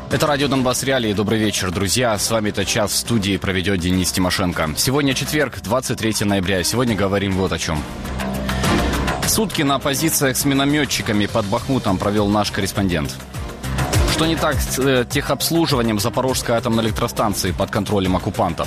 Это радио «Донбасс Реалии». Добрый вечер, друзья. С вами этот час в студии проведет Денис Тимошенко. Сегодня четверг, 23 ноября. Сегодня говорим вот о чем. Сутки на позициях с минометчиками под Бахмутом провел наш корреспондент. Что не так с техобслуживанием Запорожской атомной электростанции под контролем оккупантов?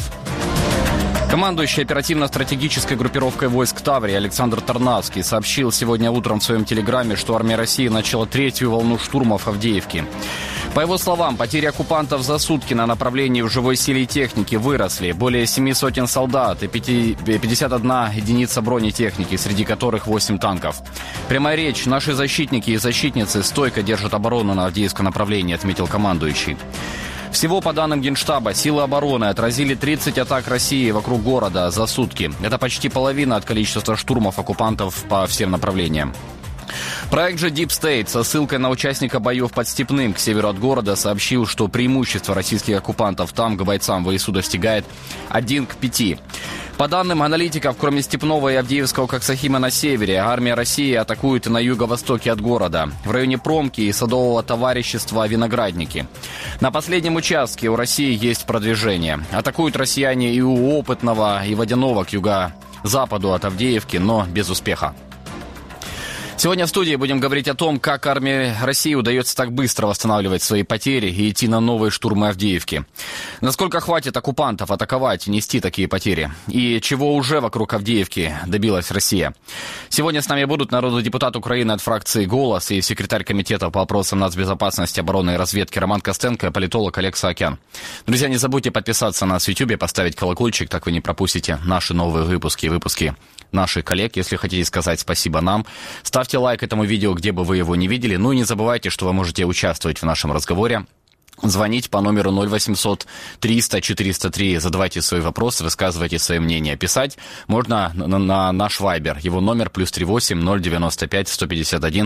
Командующий оперативно-стратегической группировкой войск Таврии Александр Тарнавский сообщил сегодня утром в своем телеграме, что армия России начала третью волну штурмов Авдеевки. По его словам, потери оккупантов за сутки на направлении в живой силе и технике выросли. Более 7 сотен солдат и 51 единица бронетехники, среди которых 8 танков. Прямая речь. Наши защитники и защитницы стойко держат оборону на Авдеевском направлении, отметил командующий. Всего, по данным Генштаба, силы обороны отразили 30 атак России вокруг города за сутки. Это почти половина от количества штурмов оккупантов по всем направлениям. Проект же Deep State со ссылкой на участника боев под Степным к северу от города сообщил, что преимущество российских оккупантов там к бойцам ВСУ достигает 1 к 5. По данным аналитиков, кроме Степного и Авдеевского Коксахима на севере, армия России атакует и на юго-востоке от города, в районе Промки и Садового товарищества Виноградники. На последнем участке у России есть продвижение. Атакуют россияне и у Опытного, и Водяного к юго-западу от Авдеевки, но без успеха. Сегодня в студии будем говорить о том, как армии России удается так быстро восстанавливать свои потери и идти на новые штурмы Авдеевки. Насколько хватит оккупантов атаковать и нести такие потери? И чего уже вокруг Авдеевки добилась Россия? Сегодня с нами будут народный депутат Украины от фракции «Голос» и секретарь комитета по вопросам нацбезопасности, обороны и разведки Роман Костенко и политолог Олег Саакян. Друзья, не забудьте подписаться на нас в YouTube, поставить колокольчик, так вы не пропустите наши новые выпуски и выпуски наших коллег. Если хотите сказать спасибо нам, ставьте лайк этому видео, где бы вы его не видели. Ну и не забывайте, что вы можете участвовать в нашем разговоре. Звонить по номеру 0800 300 403. Задавайте свои вопросы, высказывайте свои мнения. Писать можно на наш Вайбер. Его номер +38 095 151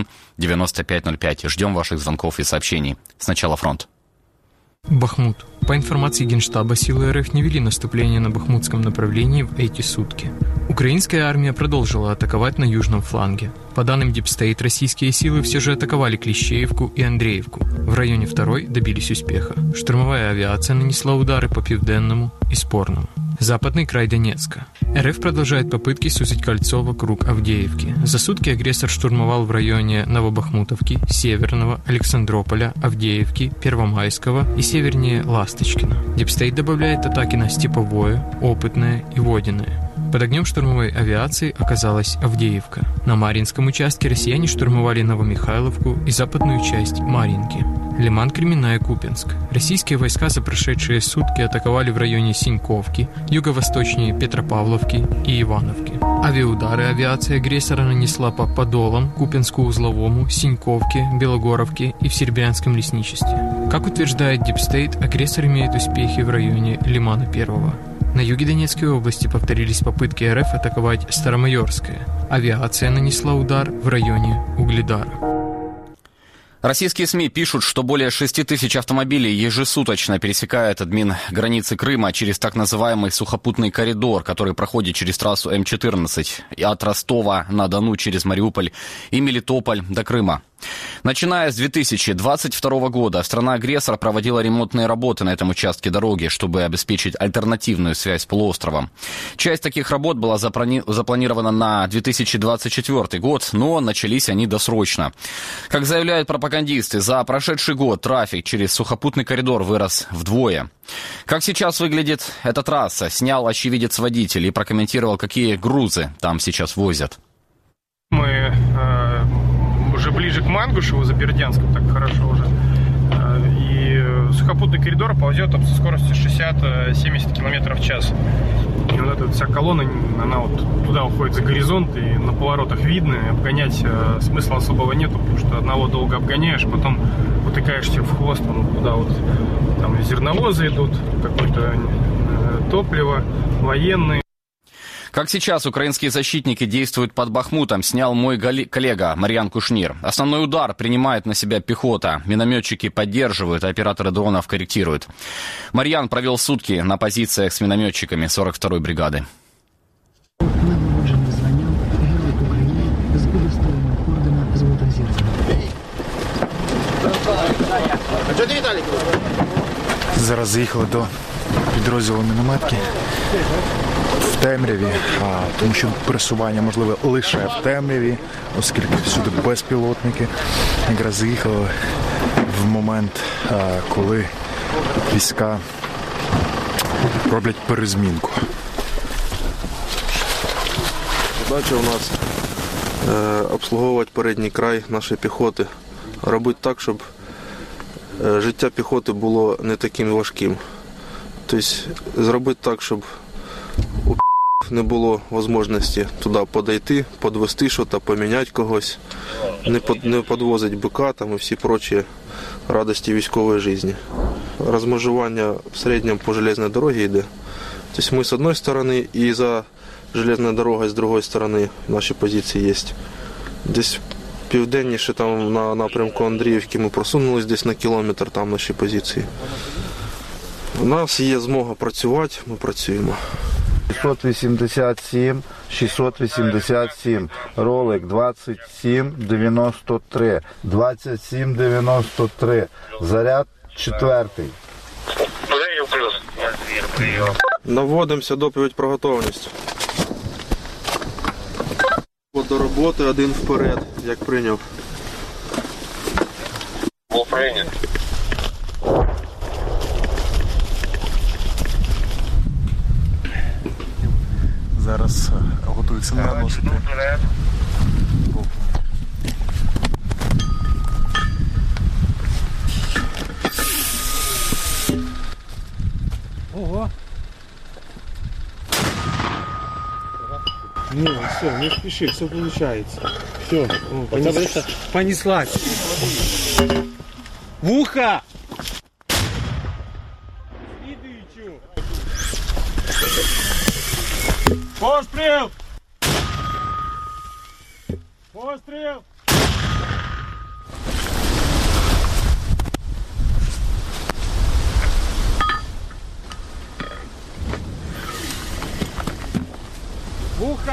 9505. Ждем ваших звонков и сообщений. Сначала фронт. Бахмут. По информации Генштаба, силы РФ не вели наступление на бахмутском направлении в эти сутки. Украинская армия продолжила атаковать на южном фланге. По данным Deep State, российские силы все же атаковали Клещеевку и Андреевку. В районе 2-й добились успеха. Штурмовая авиация нанесла удары по Південному и Спорному. Западный край Донецка. РФ продолжает попытки сузить кольцо вокруг Авдеевки. За сутки агрессор штурмовал в районе Новобахмутовки, Северного, Александрополя, Авдеевки, Первомайского и севернее Ласточкина. Deep State добавляет атаки на Степовое, Опытное и Водяное. Под огнем штурмовой авиации оказалась Авдеевка. На Марьинском участке россияне штурмовали Новомихайловку и западную часть Марьинки. Лиман, Кременная, Купянск. Российские войска за прошедшие сутки атаковали в районе Синьковки, юго-восточнее Петропавловки и Ивановки. Авиаудары авиация агрессора нанесла по Подолам, Купянску-Узловому, Синьковке, Белогоровке и в Серебрянском лесничестве. Как утверждает Deep State, агрессор имеет успехи в районе Лимана 1. На юге Донецкой области повторились попытки РФ атаковать Старомайорское. Авиация нанесла удар в районе Угледара. Российские СМИ пишут, что более 6 тысяч автомобилей ежесуточно пересекают админ-границы Крыма через так называемый сухопутный коридор, который проходит через трассу М-14 от Ростова-на-Дону через Мариуполь и Мелитополь до Крыма. Начиная с 2022 года страна-агрессор проводила ремонтные работы на этом участке дороги, чтобы обеспечить альтернативную связь с полуостровом. Часть таких работ была запланирована на 2024 год, но начались они досрочно. Как заявляют пропагандисты, за прошедший год трафик через сухопутный коридор вырос вдвое. Как сейчас выглядит эта трасса, снял очевидец-водитель и прокомментировал, какие грузы там сейчас возят. Мы уже ближе к Мангушеву, за Бердянском, так хорошо уже. И сухопутный коридор ползет со скоростью 60-70 км в час. И вот эта вся колонна, она вот туда уходит за горизонт, и на поворотах видно, и обгонять смысла особого нету, потому что одного долго обгоняешь, потом утыкаешься в хвост, туда вот там зерновозы идут, какое-то топливо, военные. Как сейчас украинские защитники действуют под Бахмутом, снял мой коллега Марьян Кушнир. Основной удар принимает на себя пехота. Минометчики поддерживают, а операторы дронов корректируют. Марьян провел сутки на позициях с минометчиками 42-й бригады. Нагороджений званням Герой України з удостоєнням ордена Золота Зірка. Зараз заїхали до підрозділу мінометки в темряві, тому що пересування можливе лише в темряві, оскільки всюди безпілотники. Якраз заїхали в момент, коли війська роблять перезмінку. Задача у нас обслуговувати передній край нашої піхоти, робити так, щоб життя піхоти було не таким важким. Тобто зробити так, щоб у не було можливості туди подойти, підвести щось, поміняти когось, не підвозити бика там, і всі прочі радості військової життя. Розмежування в середньому по железній дорогі йде. Тобто ми з однієї сторони і за железною дорогою з іншої сторони наші позиції є. Десь південніше там на напрямку Андріївки ми просунулись десь на кілометр, там наші позиції. У нас є змога працювати, ми працюємо. 687, 687, ролик 2793, 2793, заряд 4. Наводимося, доповідь про готовність. До роботи, один вперед, як прийняв. Був прийнят. Зараз готуються наносити. Ого. Ну, все, не спеши, все получается. Все, понеслась. В ухо! Следующую. Пострел! Пострел! В ухо!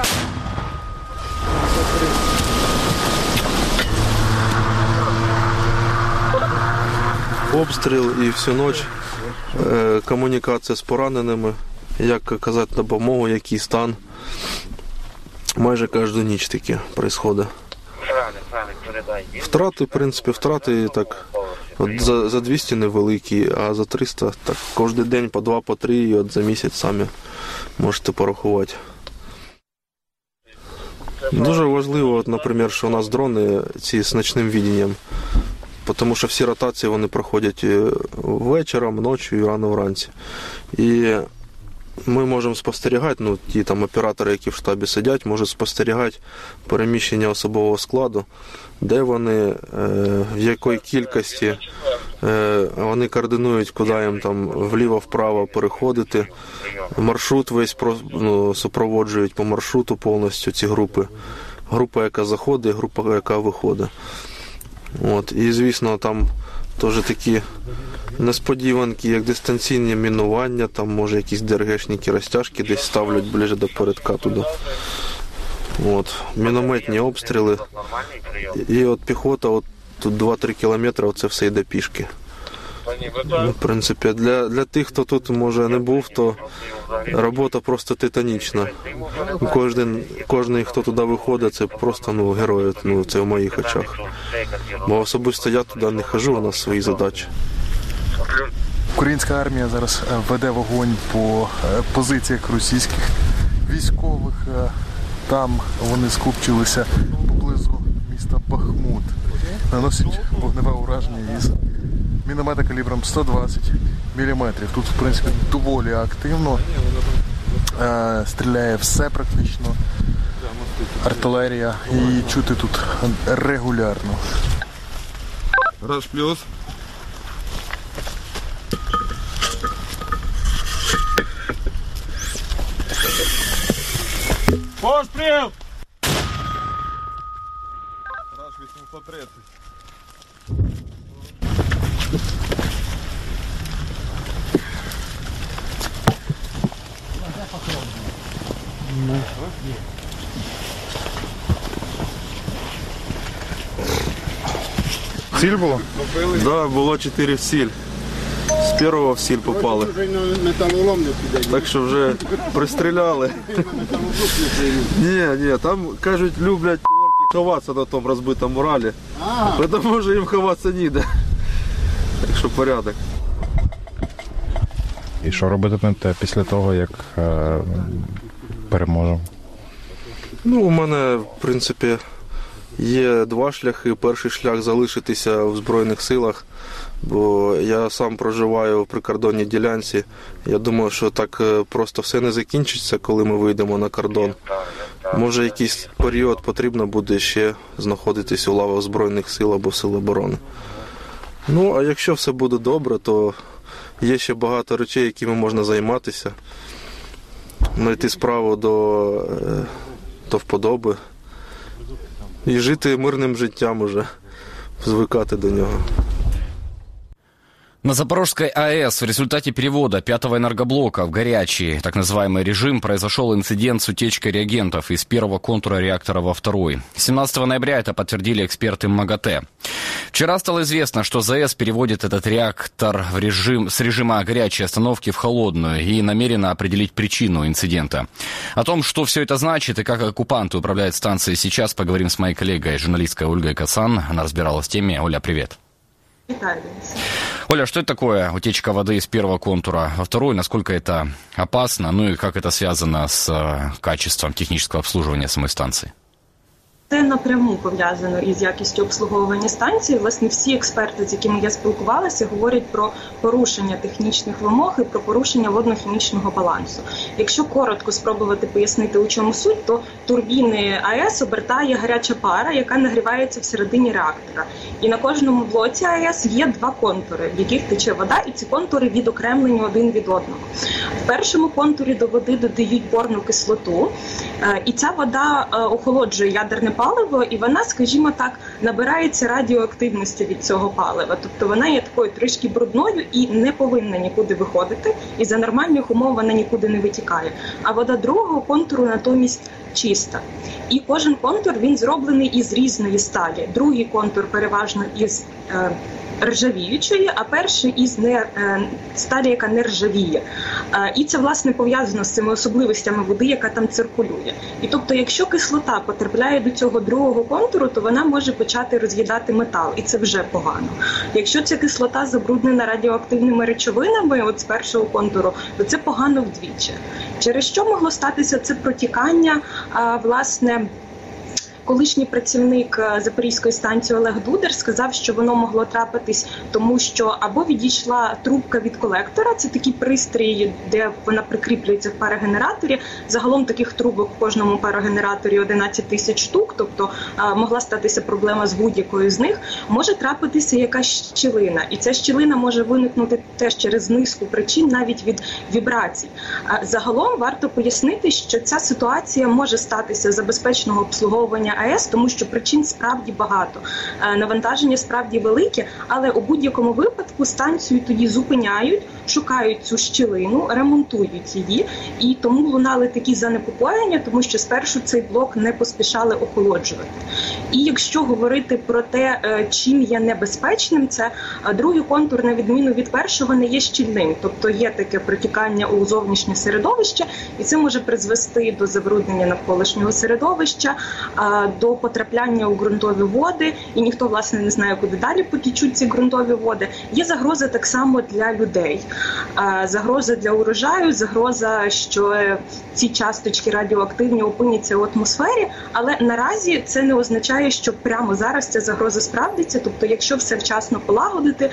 Обстріл і всю ніч комунікація з пораненими, як казати допомогу, який стан. Майже кожну ніч таке відбувається. Втрати, в принципі, так, от за 200 невеликі, а за 300 так кожен день по 2, по 3, і от за місяць самі можете порахувати. Дуже важливо, от, наприклад, що у нас дрони ці з ночним видінням, тому що всі ротації вони проходять вечором, ночі і рано вранці. І ми можемо спостерігати, ті там оператори, які в штабі сидять, можуть спостерігати переміщення особового складу, де вони, в якій кількості вони координують, куди їм там вліво-вправо переходити. Маршрут весь супроводжують по маршруту повністю ці групи. Група, яка заходить, група, яка виходить. От. І, звісно, там теж такі несподіванки, як дистанційне мінування, там, може, якісь ДРГшники розтяжки десь ставлять ближче до передка туди. От. Мінометні обстріли. І от піхота, от тут 2-3 кілометри, це все йде пішки. В принципі, для тих, хто тут, може, не був, то робота просто титанічна. Кожен, хто туди виходить, це просто герої, це в моїх очах. Бо особисто я туди не ходжу, у нас свої задачі. Українська армія зараз веде вогонь по позиціях російських військових. Там вони скупчилися поблизу міста Бахмут. Наносять вогневе ураження із міномета калібром 120 мм. Тут, в принципі, доволі активно. Стріляє все практично. Артилерія. І чути тут регулярно. Раз плюс. Пострел! Раз 830. Сіль було? Да, було 4 в сіль. З першого в сіль попали. Так що вже пристріляли. Ні, там, кажуть, люблять орки ховатися на тому розбитому Уралі. Тому що їм ховатися ніде. Так що порядок. І що робитимете після того, як переможемо? Ну, у мене, в принципі, є 2 шляхи. Перший шлях – залишитися в Збройних силах, бо я сам проживаю в прикордонній ділянці. Я думаю, що так просто все не закінчиться, коли ми вийдемо на кордон. Може, якийсь період потрібно буде ще знаходитись у лавах Збройних сил або Сил оборони. Ну, а якщо все буде добре, то є ще багато речей, якими можна займатися. Знайти справу до вподоби. І жити мирним життям уже, звикати до нього. На Запорожской АЭС в результате перевода 5-го энергоблока в горячий, так называемый режим, произошел инцидент с утечкой реагентов из первого контура реактора во второй. 17 ноября это подтвердили эксперты МАГАТЭ. Вчера стало известно, что ЗАЭС переводит этот реактор с режима горячей остановки в холодную и намерена определить причину инцидента. О том, что все это значит и как оккупанты управляют станцией сейчас, поговорим с моей коллегой, журналисткой Ольгой Кацан. Она разбиралась в теме. Оля, привет. Оля, что это такое утечка воды из первого контура во второй? Насколько это опасно? Ну и как это связано с качеством технического обслуживания самой станции? Це напряму пов'язано із якістю обслуговування станції. Власне, всі експерти, з якими я спілкувалася, говорять про порушення технічних вимог і про порушення водно-хімічного балансу. Якщо коротко спробувати пояснити, у чому суть, то турбіни АЕС обертає гаряча пара, яка нагрівається всередині реактора. І на кожному блоці АЕС є 2 контури, в яких тече вода, і ці контури відокремлені один від одного. В першому контурі до води додають борну кислоту, і ця вода охолоджує ядерне паливо, і вона, скажімо так, набирається радіоактивності від цього палива. Тобто вона є такою трішки брудною і не повинна нікуди виходити, і за нормальних умов вона нікуди не витікає. А вода другого контуру натомість чиста. І кожен контур, він зроблений із різної сталі. Другий контур переважно із ржавіючої, а перший із сталі, яка не ржавіє. І це, власне, пов'язано з цими особливостями води, яка там циркулює. І тобто, якщо кислота потрапляє до цього другого контуру, то вона може почати роз'їдати метал, і це вже погано. Якщо ця кислота забруднена радіоактивними речовинами, от з першого контуру, то це погано вдвічі. Через що могло статися це протікання, власне, колишній працівник Запорізької станції Олег Дудер сказав, що воно могло трапитись, тому що або відійшла трубка від колектора, це такий пристрій, де вона прикріплюється в парогенераторі. Загалом таких трубок в кожному парогенераторі 11 тисяч штук, тобто могла статися проблема з будь-якою з них. Може трапитися якась щілина, і ця щілина може виникнути теж через низку причин, навіть від вібрацій. Загалом варто пояснити, що ця ситуація може статися за безпечного обслуговування АЕС, тому що причин справді багато. Навантаження справді велике, але у будь-якому випадку станцію тоді зупиняють, шукають цю щілину, ремонтують її, і тому лунали такі занепокоєння, тому що спершу цей блок не поспішали охолоджувати. І якщо говорити про те, чим є небезпечним, це другий контур, на відміну від першого, не є щільним, тобто є таке протікання у зовнішнє середовище, і це може призвести до забруднення навколишнього середовища, до потрапляння у ґрунтові води, і ніхто, власне, не знає, куди далі потічуть ці ґрунтові води. Є загроза так само для людей. Загроза для урожаю, загроза, що ці часточки радіоактивні опиняться в атмосфері, але наразі це не означає, що прямо зараз ця загроза справдиться. Тобто, якщо все вчасно полагодити,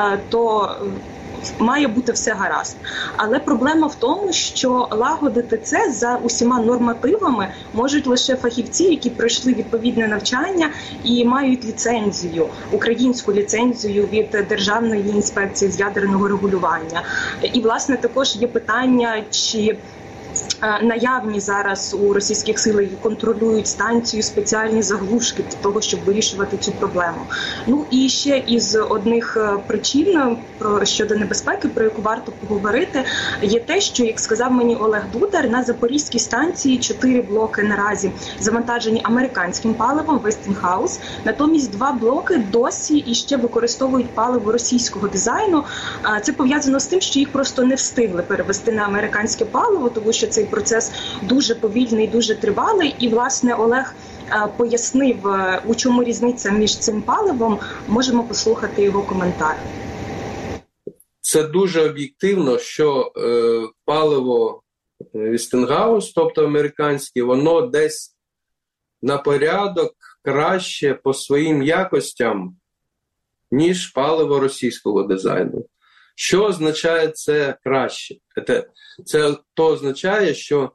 то має бути все гаразд. Але проблема в тому, що лагодити це за усіма нормативами можуть лише фахівці, які пройшли відповідне навчання і мають ліцензію, українську ліцензію від Державної інспекції з ядерного регулювання. І, власне, також є питання, чи наявні зараз у російських силах, які контролюють станцію, спеціальні заглушки для того, щоб вирішувати цю проблему. Ну і ще із одних причин щодо небезпеки, про яку варто поговорити, є те, що, як сказав мені Олег Дудар, на Запорізькій станції 4 блоки наразі завантажені американським паливом Westinghouse, натомість 2 блоки досі іще використовують паливо російського дизайну. Це пов'язано з тим, що їх просто не встигли перевести на американське паливо, тому що цей процес дуже повільний, дуже тривалий. І, власне, Олег пояснив, у чому різниця між цим паливом. Можемо послухати його коментар. Це дуже об'єктивно, що паливо Westinghouse, тобто американське, воно десь на порядок краще по своїм якостям, ніж паливо російського дизайну. Що означає це краще? Це то означає, що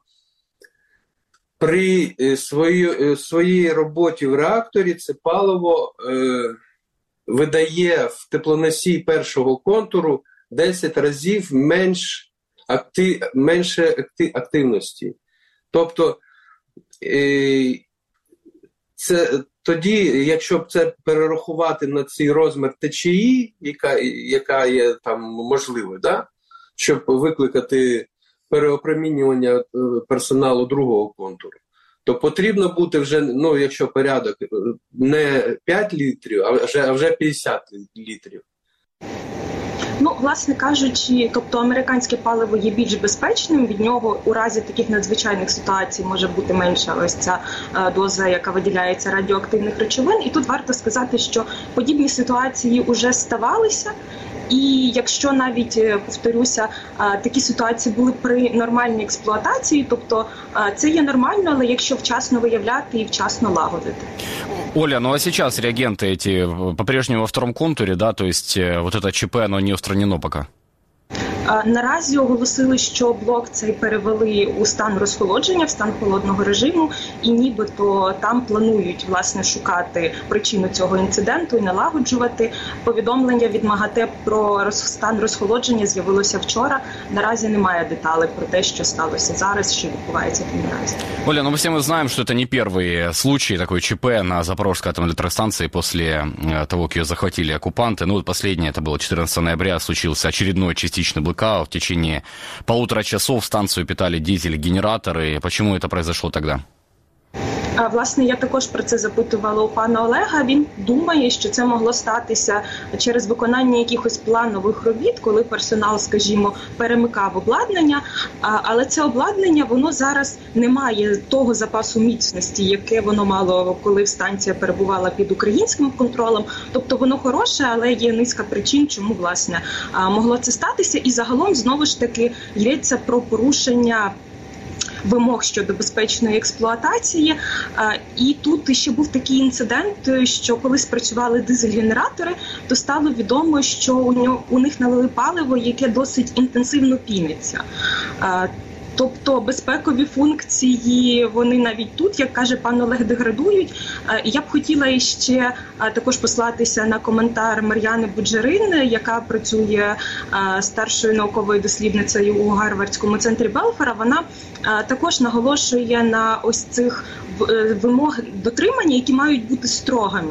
при своїй роботі в реакторі це паливо видає в теплоносій першого контуру 10 разів менше активності. Тобто, тоді, якщо б це перерахувати на цей розмір ТЧІ, яка є там можливою, да? Щоб викликати переопромінювання персоналу другого контуру, то потрібно бути вже, ну, якщо порядок, не 5 літрів, а вже 50 літрів. Ну, власне кажучи, тобто американське паливо є більш безпечним, від нього у разі таких надзвичайних ситуацій може бути менша ось ця доза, яка виділяється радіоактивних речовин. І тут варто сказати, що подібні ситуації вже ставалися. І якщо навіть, повторюся, такі ситуації були при нормальній експлуатації, тобто це є нормально, але якщо вчасно виявляти і вчасно лагодити. Оля, ну а сейчас реагенты эти по-прежнему во втором контуре, да, то есть вот это ЧП, оно не устранено пока? Наразі оголосили, що блок цей перевели у стан розхолодження, в стан холодного режиму, і нібито там планують, власне, шукати причину цього інциденту і налагоджувати. Повідомлення від МАГАТЕ про стан розхолодження з'явилося вчора. Наразі немає деталей про те, що сталося зараз, що відбувається наразі. Оля, ну мы все знаем, что это не первый случай такой ЧП на Запорожской атомной электростанции после того, как ее захватили оккупанты. Ну вот последнее, это было 14 ноября, случился очередной частичный блокаут. В течение 1,5 часов станцию питали дизель-генераторы. Почему это произошло тогда? Власне, я також про це запитувала у пана Олега. Він думає, що це могло статися через виконання якихось планових робіт, коли персонал, скажімо, перемикав обладнання. Але це обладнання, воно зараз не має того запасу міцності, яке воно мало, коли станція перебувала під українським контролем. Тобто воно хороше, але є низка причин, чому, власне, могло це статися. І загалом, знову ж таки, йдеться про порушення вимог щодо безпечної експлуатації. І тут ще був такий інцидент, що коли спрацювали дизель-генератори, то стало відомо, що у них налили паливо, яке досить інтенсивно піниться. Тобто безпекові функції, вони навіть тут, як каже пан Олег, деградують. І я б хотіла ще також послатися на коментар Мар'яни Буджерин, яка працює старшою науковою дослідницею у Гарвардському центрі Белфора. Вона також наголошує на ось цих вимог дотримання, які мають бути строгими.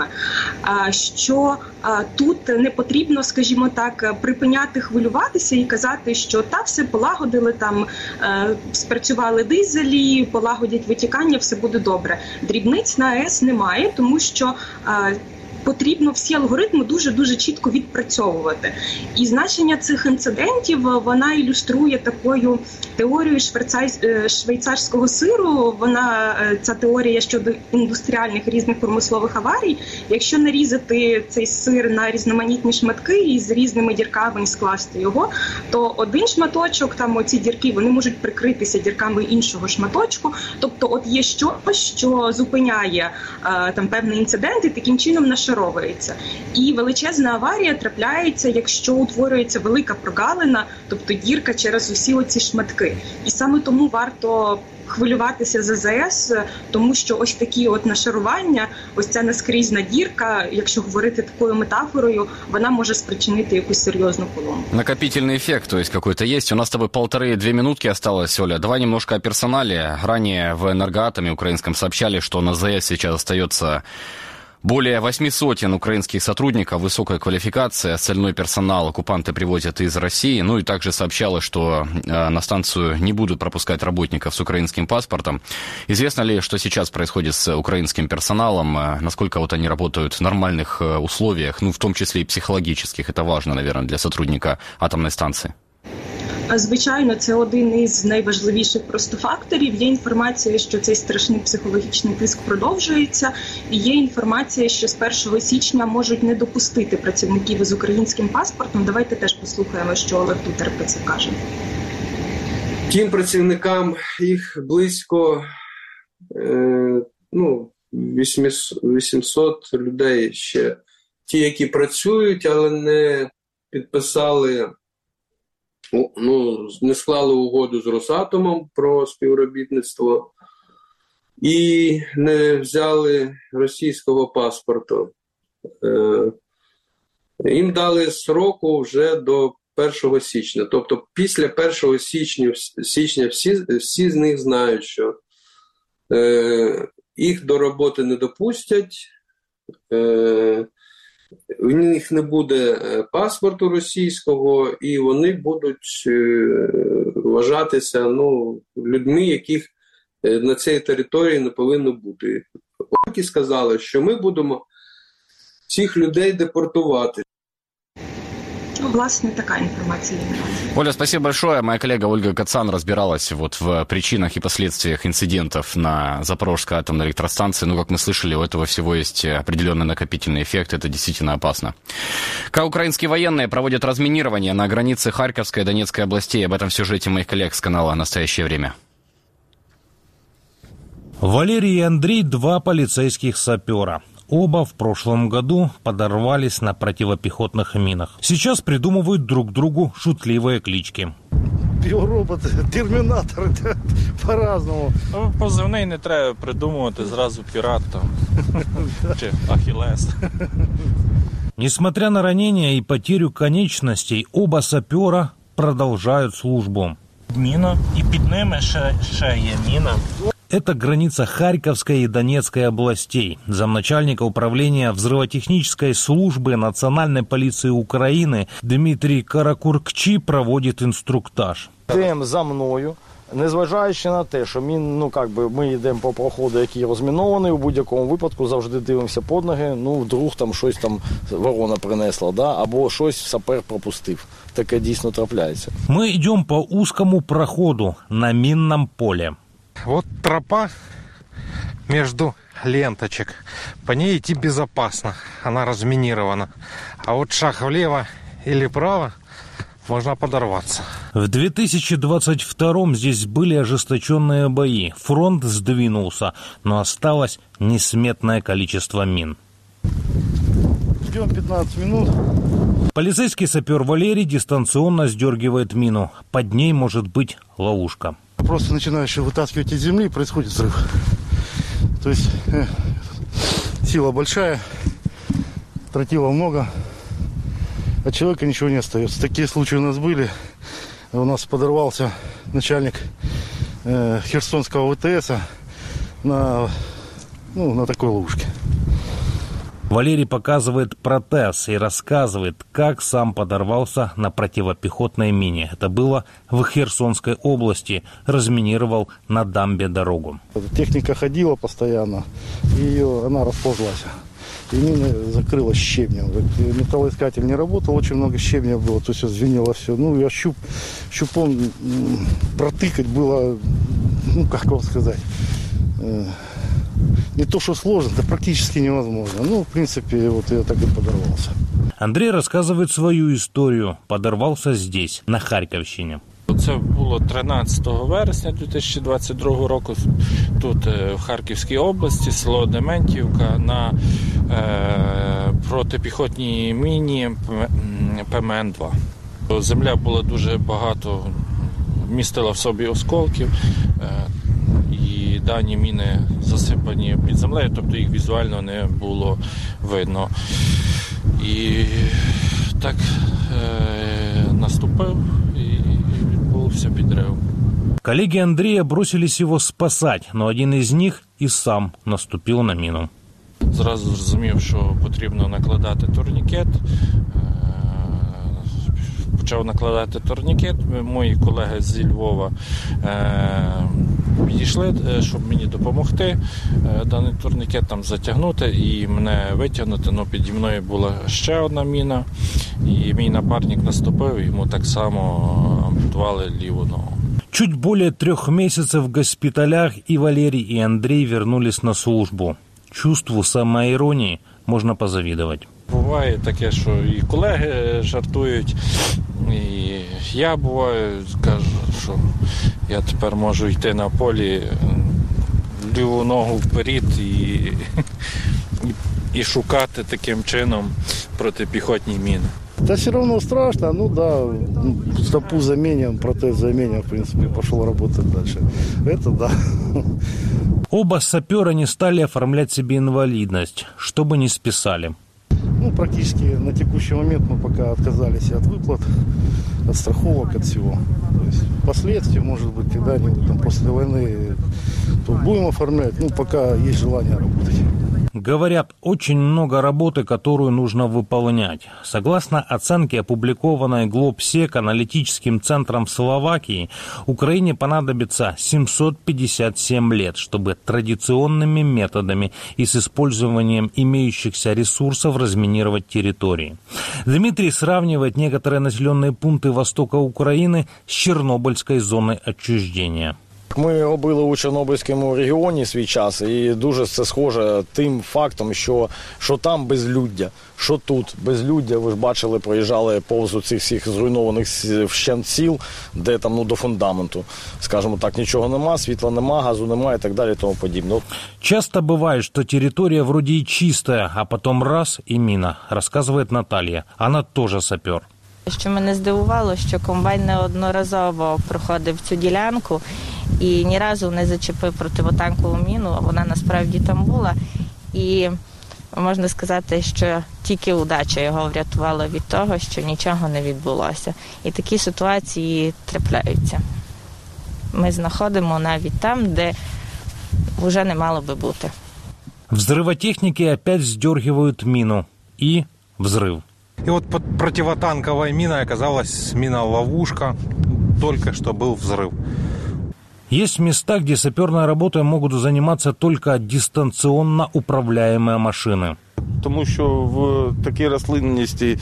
Що тут не потрібно, скажімо так, припиняти хвилюватися і казати, що так, все полагодили, там спрацювали дизелі, полагодять витікання, все буде добре. Дрібниць на АЕС немає, тому що потрібно всі алгоритми дуже-дуже чітко відпрацьовувати. І значення цих інцидентів вона ілюструє такою теорією швейцарського сиру. Ця теорія щодо індустріальних різних промислових аварій. Якщо нарізати цей сир на різноманітні шматки і з різними дірками і скласти його, то один шматочок, там оці дірки, вони можуть прикритися дірками іншого шматочку. Тобто от є щось, що зупиняє там певний інцидент і таким чином нашаровується. І величезна аварія трапляється, якщо утворюється велика прогалина, тобто дірка через усі оці шматки. І саме тому варто хвилюватися за ЗС, тому що ось такі от нашарування, ось ця наскрізна дірка, якщо говорити такою метафорою, вона може спричинити якусь серйозну поломку. Накопительный эффект, то есть какой-то есть. У нас с тобой 1,5-2 минутки осталось, Оля. Давай немножко о персонале. Ранее в «Энергоатоме» украинском сообщали, что на ЗАЭС сейчас остается более 800 украинских сотрудников высокой квалификации. Остальной персонал оккупанты привозят из России. Ну и также сообщалось, что на станцию не будут пропускать работников с украинским паспортом. Известно ли, что сейчас происходит с украинским персоналом? Насколько вот они работают в нормальных условиях, ну в том числе и психологических? Это важно, наверное, для сотрудника атомной станции. Звичайно, це один із найважливіших просто факторів. Є інформація, що цей страшний психологічний тиск продовжується. І є інформація, що з 1 січня можуть не допустити працівників із українським паспортом. Давайте теж послухаємо, що Олег Дутер про це каже. Тим працівникам їх близько 800 людей ще. Ті, які працюють, але не підписали, не склали угоду з Росатомом про співробітництво і не взяли російського паспорту. Їм дали сроку вже до 1 січня. Тобто після 1 січня всі з них знають, що їх до роботи не допустять, у них не буде паспорту російського, і вони будуть вважатися людьми, яких на цій території не повинно бути. Орки сказали, що ми будемо цих людей депортувати. Власне, такая информация. Оля, спасибо большое. Моя коллега Ольга Кацан разбиралась вот в причинах и последствиях инцидентов на Запорожской атомной электростанции. Ну, как мы слышали, у этого всего есть определенный накопительный эффект. Это действительно опасно. Как украинские военные проводят разминирование на границе Харьковской и Донецкой областей. Об этом в сюжете моих коллег с канала «Настоящее время». Валерий и Андрей – 2 полицейских сапера. Оба в прошлом году подорвались на противопехотных минах. Сейчас придумывают друг другу шутливые клички. Біоробот, термінатор, по-разному. Позивний не треба придумувати, зразу пірат там, чи Ахілес. Несмотря на ранения и потерю конечностей, оба сапера продолжают службу. Міна, і під ними ще є міна. Это граница Харьковской и Донецкой областей. Замначальника управления взрывотехнической службы Национальной полиции Украины Дмитрий Каракуркчи проводит инструктаж. Йдемо за мною, незважаючи на те, що ми йдемо по проходу, який розмінований, у будь-якому випадку завжди дивимося під ноги, вдруг там щось ворона принесла, або щось сапер пропустив. Таке дійсно трапляється. Мы идем по узкому проходу на минном поле. Вот тропа между ленточек. По ней идти безопасно. Она разминирована. А вот шаг влево или вправо можно подорваться. В 2022-м здесь были ожесточенные бои. Фронт сдвинулся, но осталось несметное количество мин. Ждем 15 минут. Полицейский сапер Валерий дистанционно сдергивает мину. Под ней может быть ловушка. Просто начинаешь вытаскивать из земли, происходит взрыв. То есть сила большая, тротила много, от человека ничего не остается. Такие случаи у нас были. У нас подорвался начальник Херсонского ВТС на такой ловушке. Валерий показывает протез и рассказывает, как сам подорвался на противопехотной мине. Это было в Херсонской области. Разминировал на дамбе дорогу. Техника ходила постоянно, и она расползлась. И мина закрылась щебнем. Металлоискатель не работал, очень много щебня было, то есть звенело все. Я щупом протыкать было, как вам сказать... Не то, что сложно, да практически невозможно. В принципе, вот я так и подорвался. Андрей рассказывает свою историю. Подорвался здесь, на Харківщині. Це було 13 вересня 2022 року тут, в Харківській області, село Дементівка, на протипіхотній міні ПМН-2. Земля була дуже багато, містила в собі осколків. дані міни засипані під землею, тобто їх візуально не було видно. І так наступив і відбувся підрив. Коллеги Андрея бросились его спасать, но один из них и сам наступил на мину. Зразу зрозумів, що потрібно накладати турнікет. Почав накладати турнікет. Мої колеги зі Львова підійшли, щоб мені допомогти даний турнікет там затягнути і мене витягнути. Но піді мною була ще одна міна, і мій напарник наступив, йому так само ампутували ліву ногу. Чуть более 3 месяцев в госпиталях и Валерий, и Андрей вернулись на службу. Чувству самоиронии можно позавидовать. Буває таке, що і колеги жартують, і я буваю, кажу, що я тепер можу йти на полі ліву ногу вперед і шукати таким чином протипіхотні міни. Да все равно страшно, ну да, стопу заменим, протез заменим, в принципе, пошел работать дальше. Это да. Оба сапера не стали оформлять себе инвалидность, чтобы не списали. Ну, практически на текущий момент мы пока отказались от выплат, от страховок, от всего. То есть впоследствии, может быть, когда-нибудь там после войны то будем оформлять, ну, пока есть желание работать. Говорят, очень много работы, которую нужно выполнять. Согласно оценке, опубликованной Globsec аналитическим центром в Словакии, Украине понадобится 757 лет, чтобы традиционными методами и с использованием имеющихся ресурсов разминировать территории. Дмитрий сравнивает некоторые населенные пункты востока Украины с Чернобыльской зоной отчуждения. Ми робили у Чорнобильському регіоні свій час, і дуже це схоже тим фактом, що там безлюддя, що тут безлюддя. Ви ж бачили, проїжджали повз цих всіх зруйнованих вщент сіл, де там до фундаменту, скажімо так, нічого нема, світла нема, газу нема і так далі, тому подібне. Часто бывает, что территория вроде и чистая, а потом раз и мина, рассказывает Наталья. Она тоже сапер. Що мене здивувало, що комбайн неодноразово проходив цю ділянку і ні разу не зачепив противотанкову міну, вона насправді там була. І можна сказати, що тільки удача його врятувала від того, що нічого не відбулося. І такі ситуації трапляються. Ми знаходимо навіть там, де вже не мало би бути. Взрывотехники опять сдергивают мину. И взрыв. И вот под противотанковой миной оказалась мина-ловушка. Только что был взрыв. Есть места, где саперной работой могут заниматься только дистанционно управляемые машины. Тому що в такій рослинності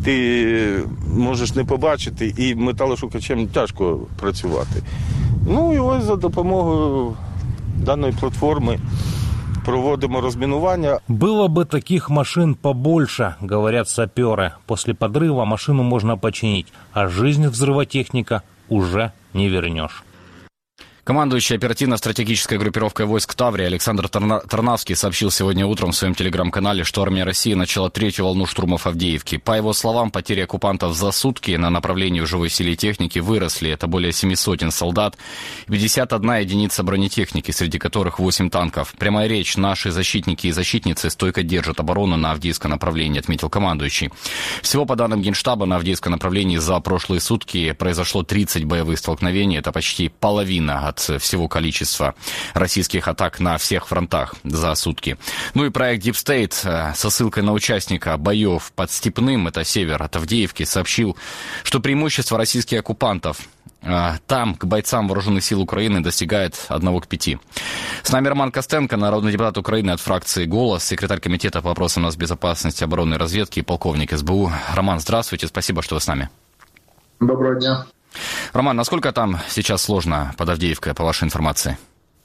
ти можеш не побачити, і металошукачем тяжко працювати. Ну і ось за допомогою даної платформи проводимо розмінування. Было бы таких машин побольше, говорят саперы. После подрыва машину можно починить, а жизнь взрывотехника уже не вернешь. Командующий оперативно-стратегической группировкой войск Таврии Александр Тарнавский сообщил сегодня утром в своем телеграм-канале, что армия России начала 3-ю волну штурмов Авдеевки. По его словам, потери оккупантов за сутки на направлении в живой силе и техники выросли. Это более 700 солдат, 51 единица бронетехники, среди которых 8 танков. Прямая речь, наши защитники и защитницы стойко держат оборону на Авдеевском направлении, отметил командующий. Всего, по данным Генштаба, на Авдеевском направлении за прошлые сутки произошло 30 боевых столкновений. Это почти половина от всего количества российских атак на всех фронтах за сутки. Ну и проект Deep State со ссылкой на участника боев под Степным, это север от Авдеевки, сообщил, что преимущество российских оккупантов там к бойцам вооруженных сил Украины достигает 1 к 5. С нами Роман Костенко, народный депутат Украины от фракции «Голос», секретарь комитета по вопросам нацбезопасности, обороны и разведки и полковник СБУ. Роман, здравствуйте, спасибо, что вы с нами. Доброго дня. Роман, насколько там сейчас сложно под Авдеевкой, по вашей информации?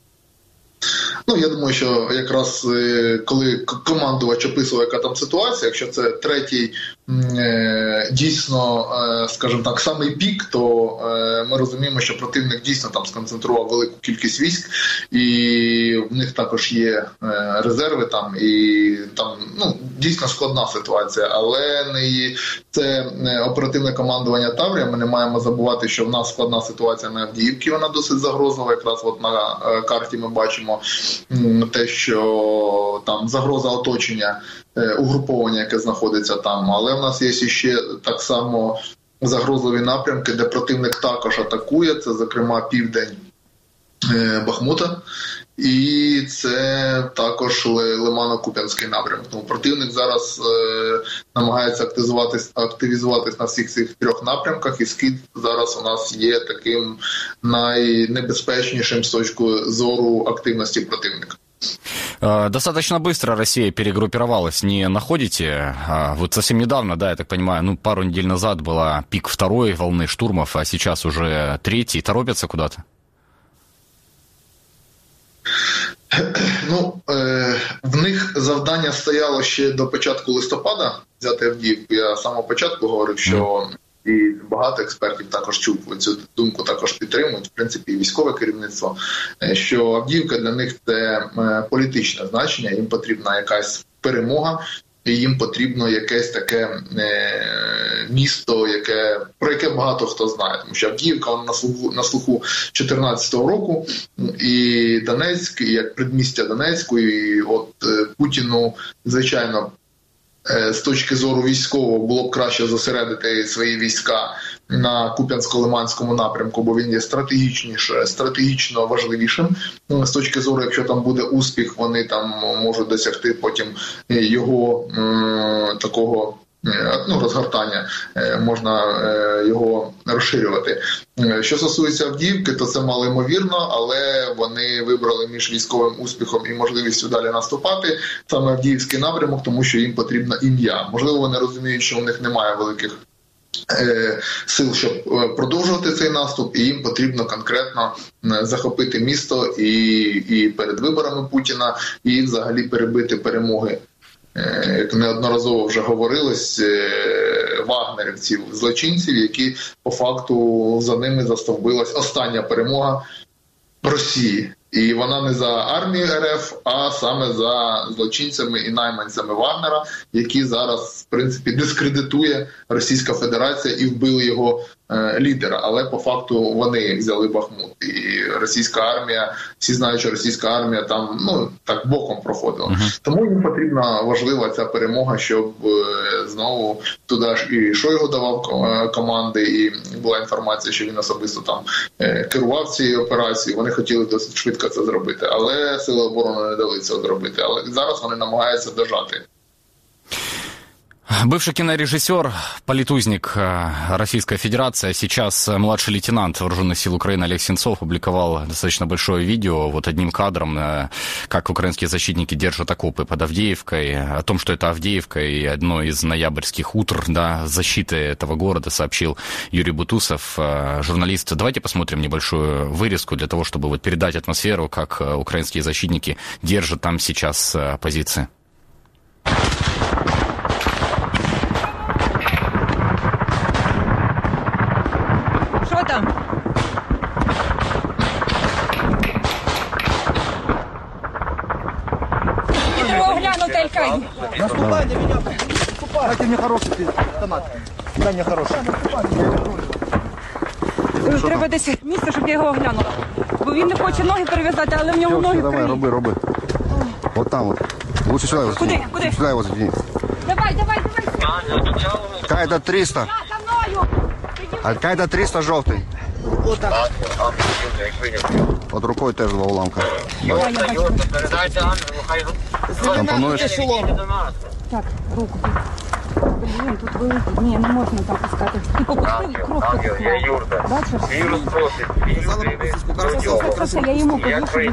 Ну, я думаю, що якраз коли командувач описував, яка там ситуація, якщо це 3-й дійсно, скажімо так, самий пік, то ми розуміємо, що противник дійсно там сконцентрував велику кількість військ, і в них також є резерви там, і там дійсно складна ситуація, але це оперативне командування Таврія. Ми не маємо забувати, що в нас складна ситуація на Авдіївці, вона досить загрозлива. Якраз от на карті ми бачимо те, що там загроза оточення угруповання, яке знаходиться там. Але в нас є ще так само загрозливі напрямки, де противник також атакує. Це, зокрема, південь Бахмута. І це також Лимано-Куп'янський напрямок. Тому противник зараз намагається активізуватись на всіх цих трьох напрямках, і Скіт зараз у нас є таким найнебезпечнішим з точки зору активності противника. Достаточно быстро Россия перегруппировалась, не находите? Вот совсем недавно, да, я так понимаю, пару недель назад была пик второй волны штурмов, а сейчас уже третий. Торопятся куда-то? В них завдання стояло ще до початку листопада взяти Авдіївку. Я з самого початку говорив, що і багато експертів також чув цю думку, також підтримують, в принципі, і військове керівництво, що Авдіївка для них це політичне значення, їм потрібна якась перемога, і їм потрібно якесь таке місто, про яке багато хто знає. Тому що Авдіївка на слуху 2014 року, і Донецьк, і як предмістя Донецьку, і от Путіну, звичайно, з точки зору військового було б краще зосередити свої війська на Куп'янсько-Лиманському напрямку, бо він є стратегічно важливішим. З точки зору, якщо там буде успіх, вони там можуть досягти потім його такого розгортання, можна його розширювати. Що стосується Авдіївки, то це малоймовірно, але вони вибрали між військовим успіхом і можливістю далі наступати саме Авдіївський напрямок, тому що їм потрібна ім'я. Можливо, вони розуміють, що у них немає великих сил, щоб продовжувати цей наступ, і їм потрібно конкретно захопити місто і перед виборами Путіна, і взагалі перебити перемоги. Як неодноразово вже говорилось, вагнерівців, злочинців, які по факту за ними застовбилась остання перемога Росії. І вона не за армію РФ, а саме за злочинцями і найманцями Вагнера, які зараз, в принципі, дискредитує Російська Федерація і вбили його лідера. Але по факту вони взяли Бахмут. І російська армія, всі знають, що російська армія там, так боком проходила. Тому їм потрібна важлива ця перемога, щоб знову туди ж і Шойгу давав команди, і була інформація, що він особисто там керував цією операцією. Вони хотіли досить швидко це зробити, але сили оборони не дали це зробити. Але зараз вони намагаються дожати. Бывший кинорежиссер, политузник Российской Федерации, сейчас младший лейтенант Вооруженных сил Украины Олег Сенцов опубликовал достаточно большое видео, вот одним кадром, как украинские защитники держат окопы под Авдеевкой, о том, что это Авдеевка и одно из ноябрьских утр, да, защиты этого города, сообщил Юрий Бутусов, журналист. Давайте посмотрим небольшую вырезку для того, чтобы вот передать атмосферу, как украинские защитники держат там сейчас позиции. Наступайте меня. Дайте мне хороший автомат. Дай мне хороший. Треба десь місце, щоб я його оглянула. Бо він не хоче ноги перев'язати, але в нього ноги Давай, роби. Вот там вот. Лучше сюда его Куди? Сюда его задвинь. Давай. Кайда 300. Кайда 300 жовтий. Под рукою теж два уламка. Компонуєш? Так, руку. Блін, тут великий. Ні, не можна так пускати. Ти попустив кров. Бачиш? Просто я йому повішу.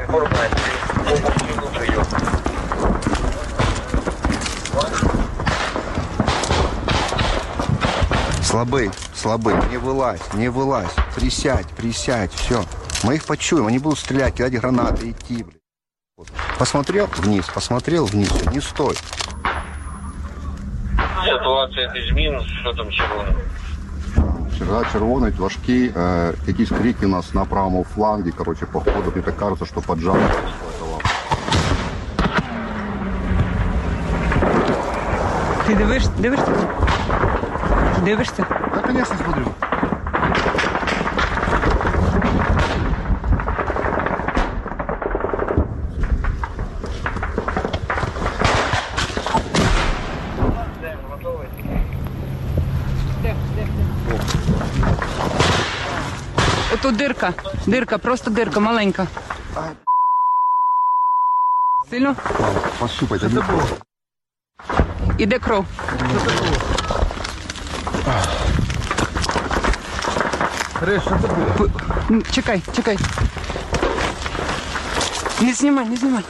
Слабый. Не вылазь. Присядь, все. Мы их почуем, они будут стрелять, кидать гранаты, идти. Посмотрел вниз, все, не стой. Ситуація зі змін, що там червоним? Червоний, важкий, якісь крики у нас на правому флангі, короче, походу, мені так кажется, що поджали. Ти дивишся? Дивишся? Да, конечно, смотрю. Отут дирка, просто дирка, маленька. Сильно? Пощупайте. Іде кров. Чекай. Не знімай.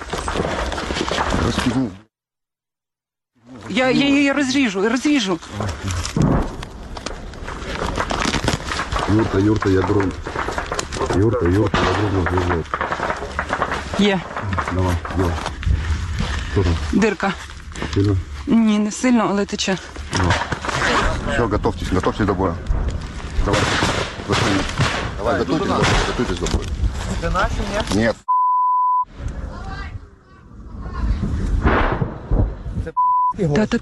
Я її розріжу. Юрка, я дрон. Юрка, я дрон розрізаю. Є. Давай, делай. Що там? Дирка. Сильно? Ні, не сильно, але тече. Все, готовьтесь до боя. Давай, готовьтесь до боя. Це наші, ні? Нет. Та.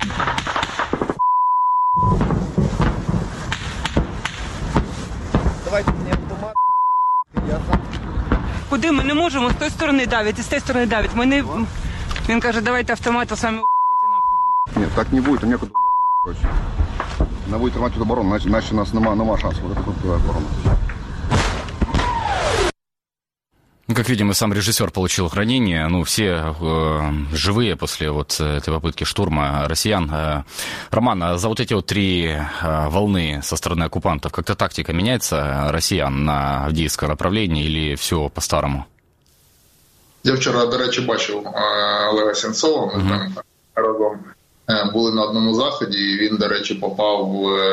Давайте мені автомат. Я сам. Куди? Ми не можемо, з тої сторони давить, і з тієї сторони давить. Він каже, давайте автомат, а самі Нет, так не будет, некуда короче. Надо будет тримати оборону, иначе у нас нема шансу. Вот это вот оборона. Как видим, и сам режиссер получил ранение. Все живые после этой попытки штурма россиян. Роман, за эти 3 волны со стороны оккупантов как-то тактика меняется россиян на Авдіївське направление или все по-старому? Я вчора, до речі, бачив Олега Сенцова, ми там разом були на одному заході, і він, до речі, попав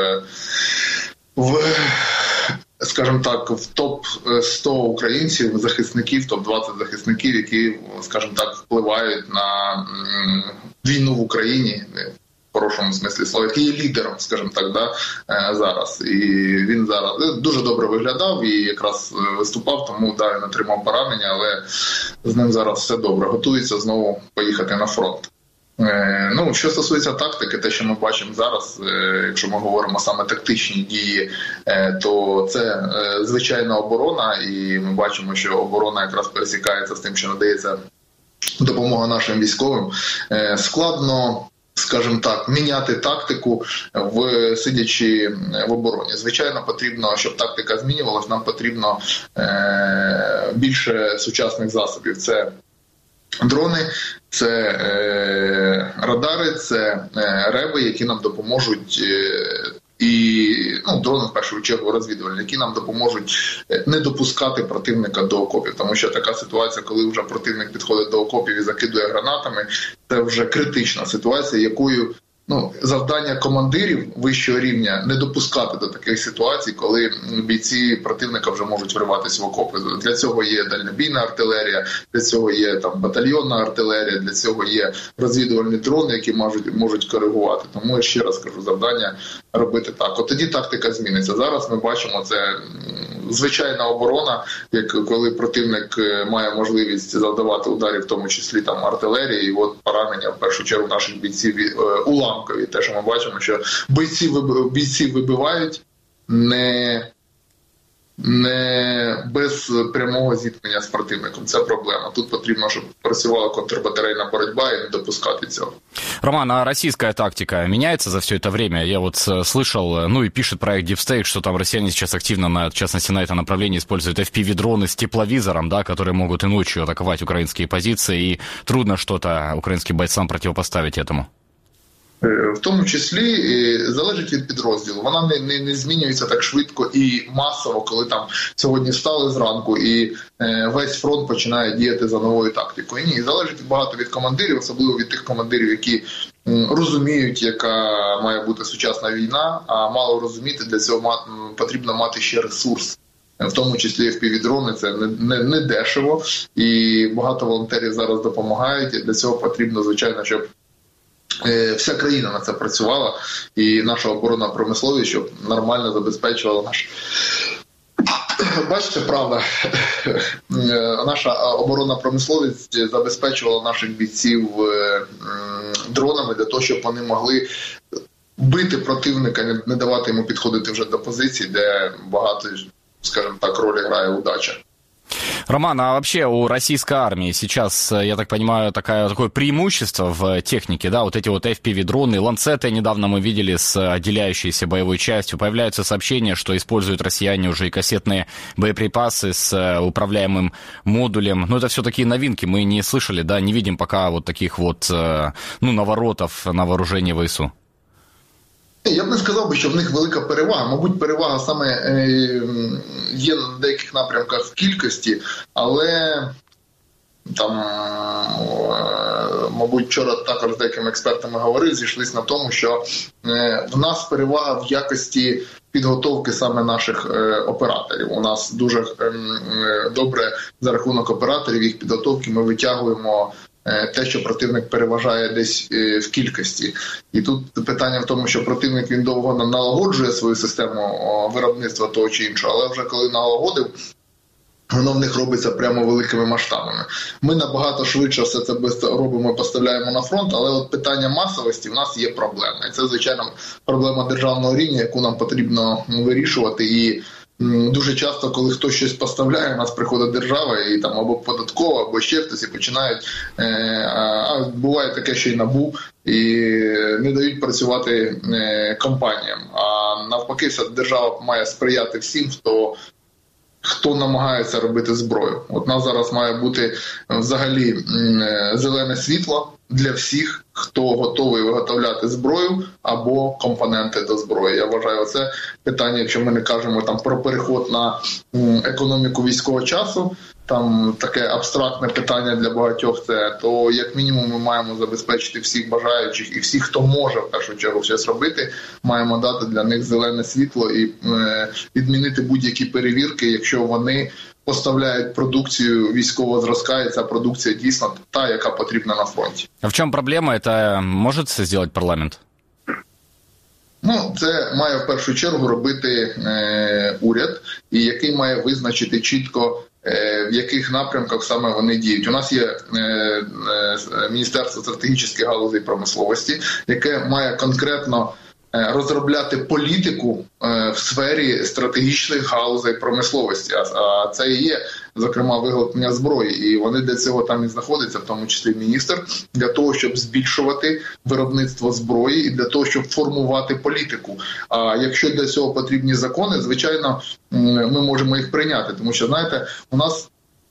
в скажімо так, в топ-100 українців, захисників, топ-20 захисників, які, скажімо так, впливають на війну в Україні, в хорошому смислі слова, який є лідером, скажімо так, зараз. І він зараз дуже добре виглядав і якраз виступав, тому він отримав поранення, але з ним зараз все добре. Готується знову поїхати на фронт. Що стосується тактики, те, що ми бачимо зараз, якщо ми говоримо саме тактичні дії, то це звичайна оборона, і ми бачимо, що оборона якраз пересікається з тим, що надається допомога нашим військовим. Складно, скажімо так, міняти тактику, сидячи в обороні. Звичайно, потрібно, щоб тактика змінювалась, нам потрібно більше сучасних засобів. Це дрони, це радари, це реби, які нам допоможуть, і дрони в першу чергу розвідувальні, які нам допоможуть не допускати противника до окопів. Тому що така ситуація, коли вже противник підходить до окопів і закидує гранатами, це вже критична ситуація, якою завдання командирів вищого рівня не допускати до таких ситуацій, коли бійці противника вже можуть вриватися в окопи. Для цього є дальнобійна артилерія, для цього є батальйонна артилерія, для цього є розвідувальні дрони, які можуть коригувати. Тому я ще раз кажу, завдання робити так. От тоді тактика зміниться. Зараз ми бачимо, це звичайна оборона, коли противник має можливість завдавати ударів, в тому числі артилерії, і поранення в першу чергу наших бійців уламкові. Те, що ми бачимо, що бійці вибивають не без прямого зіткнення з противником. Це проблема. Тут потрібно, щоб працювала контрбатарейна боротьба і не допускати цього. Роман, а российская тактика меняется за все это время? Я слышал, и пишет проект Deep State, что там россияне сейчас активно, в частности, на это направление используют FPV-дроны с тепловизором, которые могут и ночью атаковать украинские позиции, и трудно что-то украинским бойцам противопоставить этому. В тому числі залежить від підрозділу. Вона не змінюється так швидко і масово, коли сьогодні встали зранку і весь фронт починає діяти за новою тактикою. Ні, залежить багато від командирів, особливо від тих командирів, які розуміють, яка має бути сучасна війна, а мало розуміти, для цього потрібно мати ще ресурс. В тому числі FPV-дрони, це не дешево, і багато волонтерів зараз допомагають, і для цього потрібно, звичайно, щоб вся країна на це працювала, і наша оборонна промисловість, щоб нормально забезпечувала наш... Бачите, правда, наша оборонна промисловість забезпечувала наших бійців дронами для того, щоб вони могли бити противника, не давати йому підходити вже до позицій, де багато, скажімо так, ролі грає удача. Роман, а вообще у российской армии сейчас, я так понимаю, такое преимущество в технике, да, вот эти вот FPV-дроны, ланцеты недавно мы видели с отделяющейся боевой частью, появляются сообщения, что используют россияне уже и кассетные боеприпасы с управляемым модулем, но это все такие новинки, мы не слышали, да, не видим пока вот таких вот, наворотов на вооружении ВСУ. Я б не сказав, що в них велика перевага. Мабуть, перевага саме є на деяких напрямках в кількості, але там, мабуть, вчора також з деякими експертами говорив, зійшлися на тому, що в нас перевага в якості підготовки саме наших операторів. У нас дуже добре за рахунок операторів, їх підготовки ми витягуємо те, що противник переважає десь в кількості. І тут питання в тому, що противник він довго налагоджує свою систему виробництва того чи іншого, але вже коли налагодив, воно в них робиться прямо великими масштабами. Ми набагато швидше все це робимо, поставляємо на фронт, але от питання масовості в нас є проблема. І це, звичайно, проблема державного рівня, яку нам потрібно вирішувати. І дуже часто, коли хтось щось поставляє, у нас приходить держава і там або податкова, або ще хтось, і починають, буває таке, що й НАБУ, і не дають працювати компаніям. А навпаки, держава має сприяти всім, хто намагається робити зброю. От у нас зараз має бути взагалі зелене світло для всіх, хто готовий виготовляти зброю або компоненти до зброї. Я вважаю, це питання, якщо ми не кажемо там про переход на економіку військового часу, там таке абстрактне питання для багатьох це, то як мінімум ми маємо забезпечити всіх бажаючих і всіх, хто може в першу чергу щось робити, маємо дати для них зелене світло і відмінити будь-які перевірки, якщо вони поставляють продукцію військового зразка, і ця продукція дійсно та, яка потрібна на фронті. А в чому проблема? Це може це зробити парламент? Ну, це має в першу чергу робити уряд, і який має визначити чітко, в яких напрямках саме вони діють. У нас є Міністерство стратегічних галузей промисловості, яке має конкретно розробляти політику в сфері стратегічних галузей промисловості. А це і є, зокрема, виготовлення зброї. І вони для цього там і знаходяться, в тому числі міністр, для того, щоб збільшувати виробництво зброї і для того, щоб формувати політику. А якщо для цього потрібні закони, звичайно, ми можемо їх прийняти. Тому що, знаєте, у нас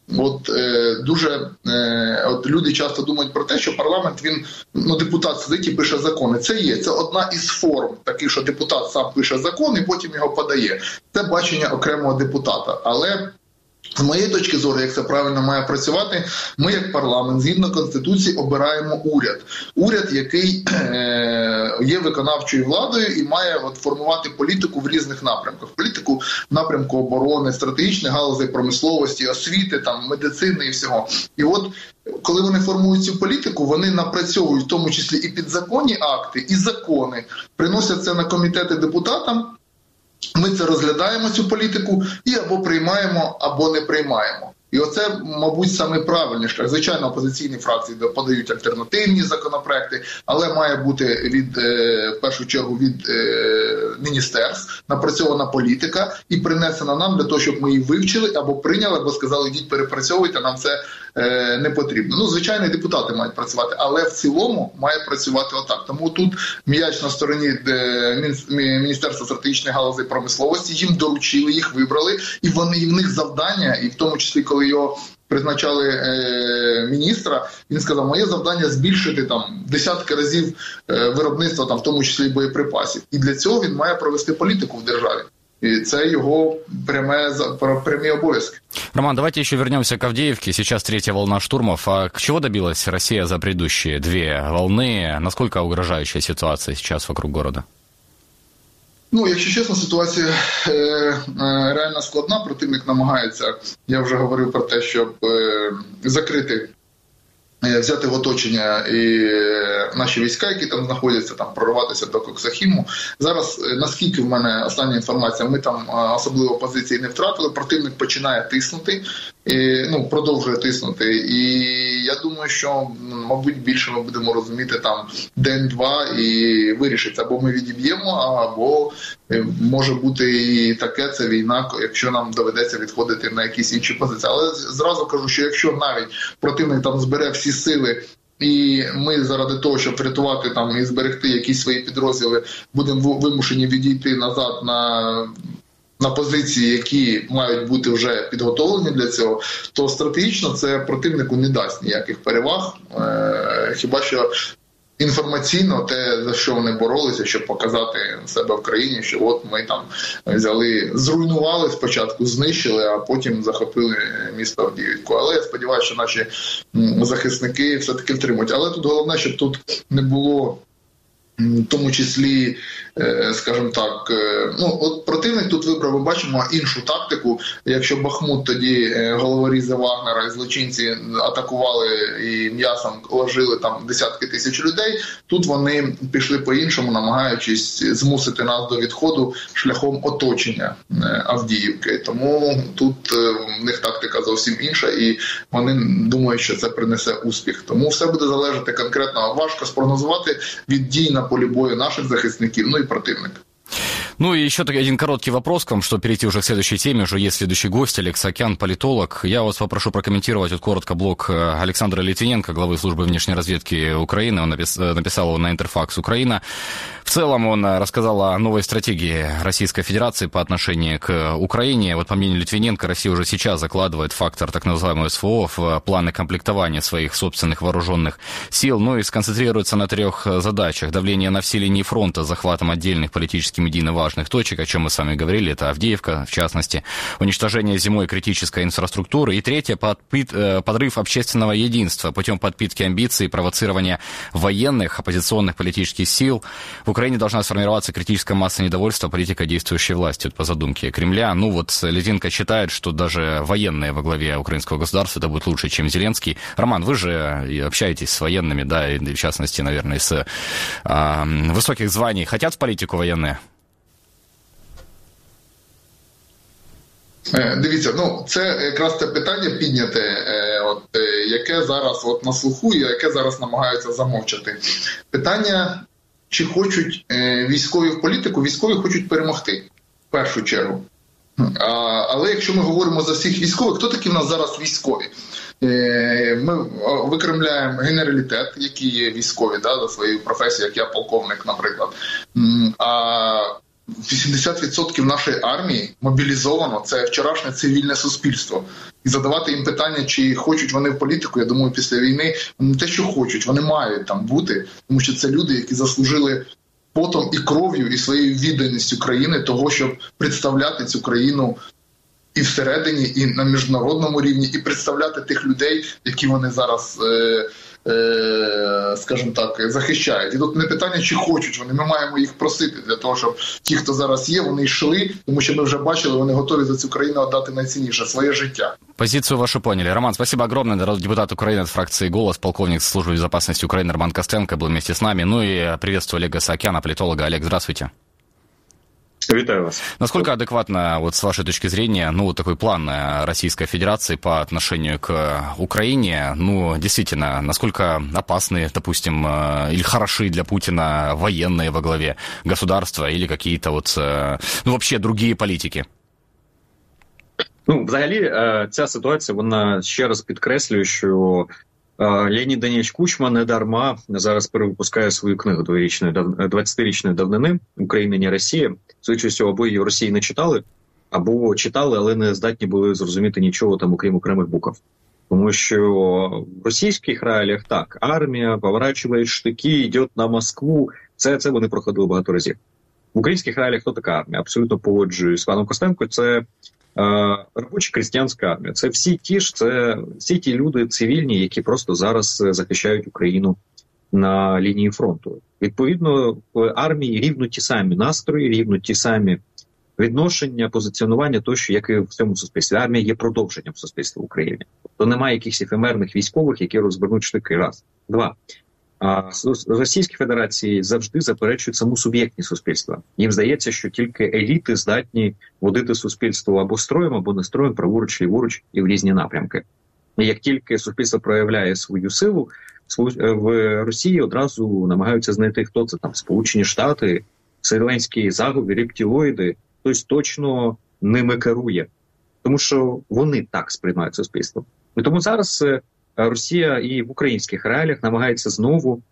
люди часто думають про те, що парламент, він, депутат сидить і пише закони. Це одна із форм, таких, що депутат сам пише закон і потім його подає. Це бачення окремого депутата. Але з моєї точки зору, як це правильно має працювати, ми як парламент, згідно Конституції, обираємо уряд. Уряд, який є виконавчою владою і має формувати політику в різних напрямках. Політику в напрямку оборони, стратегічних галузей промисловості, освіти, там, медицини і всього. І от, коли вони формують цю політику, вони напрацьовують в тому числі і підзаконні акти, і закони, приносять це на комітети депутатам. Ми це розглядаємо, цю політику, і або приймаємо, або не приймаємо. І оце, мабуть, саме правильний шлях. Звичайно, опозиційні фракції подають альтернативні законопроекти, але має бути в першу чергу від міністерств напрацьована політика і принесена нам для того, щоб ми її вивчили або прийняли, або сказали, йдіть перепрацьовуйте, нам це не потрібно. Звичайно, депутати мають працювати, але в цілому має працювати отак. Тому тут м'яч на стороні Міністерства стратегічних галузей промисловості, їм доручили, їх вибрали, і в них завдання, і в тому числі, коли його призначали міністра, він сказав, моє завдання збільшити там десятки разів виробництва, там, в тому числі боєприпасів. І для цього він має провести політику в державі. И это его прямые обовязки. Роман, давайте еще вернемся к Авдеевке. Сейчас третья волна штурмов. А чего добилась Россия за предыдущие две волны? Насколько угрожающая ситуация сейчас вокруг города? Якщо чесно, ситуація реально складна. Противник намагається, я вже говорив про те, щоб закрити взяти в оточення і наші війська, які там знаходяться, там прориватися до Коксахіму. Зараз, наскільки в мене остання інформація, ми там особливо позиції не втратили, противник починає тиснути, продовжує тиснути. І я думаю, що, мабуть, більше ми будемо розуміти там день-два і вирішиться, або ми відіб'ємо, або може бути і таке, це війна, якщо нам доведеться відходити на якісь інші позиції. Але зразу кажу, що якщо навіть противник там збере всі сили, і ми заради того, щоб врятувати там і зберегти якісь свої підрозділи, будемо вимушені відійти назад на позиції, які мають бути вже підготовлені для цього, то стратегічно це противнику не дасть ніяких переваг. Хіба що інформаційно те, за що вони боролися, щоб показати себе в країні, що от ми там взяли, зруйнували спочатку, знищили, а потім захопили місто Авдіївку. Але я сподіваюся, що наші захисники все-таки втримують. Але тут головне, щоб тут не було, в тому числі, скажімо так, от противник тут вибрав, ми бачимо, іншу тактику. Якщо Бахмут тоді головорізи Вагнера і злочинці атакували і м'ясом ложили там десятки тисяч людей, тут вони пішли по-іншому, намагаючись змусити нас до відходу шляхом оточення Авдіївки. Тому тут в них тактика зовсім інша, і вони думають, що це принесе успіх. Тому все буде залежати конкретно, важко спрогнозувати від дій на полі бою наших захисників, и противник. Ну и еще один короткий вопрос к вам, чтобы перейти уже к следующей теме. Уже есть следующий гость, Олег Саакян, политолог. Я вас попрошу прокомментировать коротко блог Александра Литвиненко, главы службы внешней разведки Украины. Он написал его на Интерфакс Украина. В целом он рассказал о новой стратегии Российской Федерации по отношению к Украине. Вот по мнению Литвиненко, Россия уже сейчас закладывает фактор так называемого СВО в планы комплектования своих собственных вооруженных сил, и сконцентрируется на 3 задачах. Давление на все линии фронта, захватом отдельных политически медийно важных точек, о чем мы с вами говорили, это Авдеевка, в частности, уничтожение зимой критической инфраструктуры. И 3, подрыв общественного единства путем подпитки амбиций и провоцирования военных, оппозиционных политических сил. В Украине должна сформироваться критическая масса недовольства политикой действующей власти, по задумке Кремля. Литвиненко считает, что даже военные во главе украинского государства это будет лучше, чем Зеленский. Роман, вы же общаетесь с военными, да, и в частности, наверное, с высоких званий. Хотят в политику военные? Дивіться, це якраз те питання підняте, яке зараз на слуху і яке зараз намагаються замовчати. Питання, чи хочуть військові в політику? Військові хочуть перемогти, в першу чергу. Але якщо ми говоримо за всіх військових, хто такі в нас зараз військові? Ми викремляємо генералітет, які є військові, за своєю професією, як я полковник, наприклад. А 80% нашої армії мобілізовано, це вчорашнє цивільне суспільство. І задавати їм питання, чи хочуть вони в політику, я думаю, після війни, не те, що хочуть, вони мають там бути, тому що це люди, які заслужили потом і кров'ю, і своєю відданістю країни того, щоб представляти цю країну і всередині, і на міжнародному рівні, і представляти тих людей, які вони зараз, скажімо так, захищають. І тут не питання, чи хочуть вони, ми маємо їх просити для того, щоб ті, хто зараз є, вони йшли, тому що ми вже бачили, вони готові за цю країну віддати найцінніше – своє життя. Позицию вашу поняли. Роман, спасибо огромное. Народный депутат Украины от фракции «Голос», полковник службы безопасности Украины Роман Костенко был вместе с нами. И приветствую Олега Саакяна, политолога. Олег, здравствуйте. Витаю вас. Насколько адекватно, с вашей точки зрения, такой план Российской Федерации по отношению к Украине? Действительно, насколько опасны, допустим, или хороши для Путина военные во главе государства или какие-то вообще другие політики? Взагалі, ця ситуація, вона ще раз підкреслює, що Леонід Данилович Кучма не дарма зараз перевипускає свою книгу 20-річної давнини «Україна, не Росія». Судячи з цього, або її в Росії не читали, або читали, але не здатні були зрозуміти нічого там, окрім окремих букв. Тому що в російських реаліях так, армія поворачує штики, йде на Москву, це вони проходили багато разів. В українських реаліях хто така армія? Абсолютно погоджуюсь з паном Костенко, це робоча крестьянська армія. Це всі ті люди цивільні, які просто зараз захищають Україну на лінії фронту. Відповідно, в армії рівно ті самі настрої, рівно ті самі відношення, позиціонування тощо, як і в цьому суспільстві. Армія є продовженням суспільства в Україні. Тобто немає якихось ефемерних військових, які розвернуть штики. Раз. Два. Російській Федерації завжди заперечують саму суб'єктність суспільства. Їм здається, що тільки еліти здатні водити суспільство або строєм, або не строєм, праворуч, ліворуч і в різні напрямки. І як тільки суспільство проявляє свою силу, в Росії одразу намагаються знайти, хто це там, Сполучені Штати, Вселенський заговір, рептилоїди, хтось точно ними керує. Тому що вони так сприймають суспільство. І тому зараз Росія і в українських реаліях намагається знову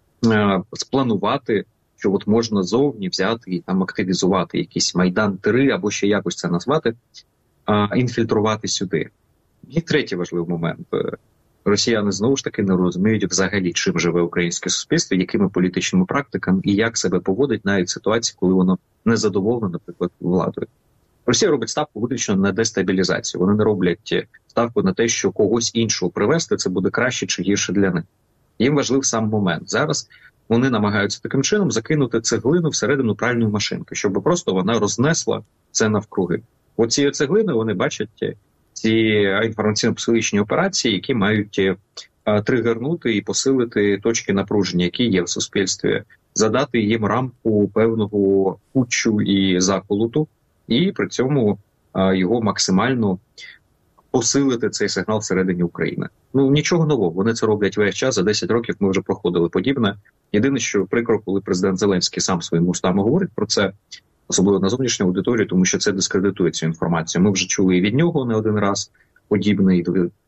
спланувати, що от можна зовні взяти і там активізувати якийсь Майдан-3, або ще якось це назвати, інфільтрувати сюди. І третій важливий момент. Росіяни знову ж таки не розуміють взагалі, чим живе українське суспільство, якими політичними практиками і як себе поводить навіть в ситуації, коли воно не задоволене, наприклад, владою. Росія робить ставку виключно на дестабілізацію. Вони не роблять ставку на те, що когось іншого привести, це буде краще чи гірше для них. Їм важливий сам момент. Зараз вони намагаються таким чином закинути цеглину всередину пральної машинки, щоб просто вона рознесла це навкруги. Оцією цеглиною вони бачать ці інформаційно-психологічні операції, які мають тригернути і посилити точки напруження, які є в суспільстві, задати їм рамку певного путчу і заколоту, і при цьому його максимально посилити цей сигнал всередині України. Ну, нічого нового, вони це роблять весь час, за 10 років ми вже проходили подібне. Єдине, що прикро, коли президент Зеленський сам своїми устами говорить про це, особливо на зовнішню аудиторію, тому що це дискредитує цю інформацію. Ми вже чули і від нього не один раз подібний,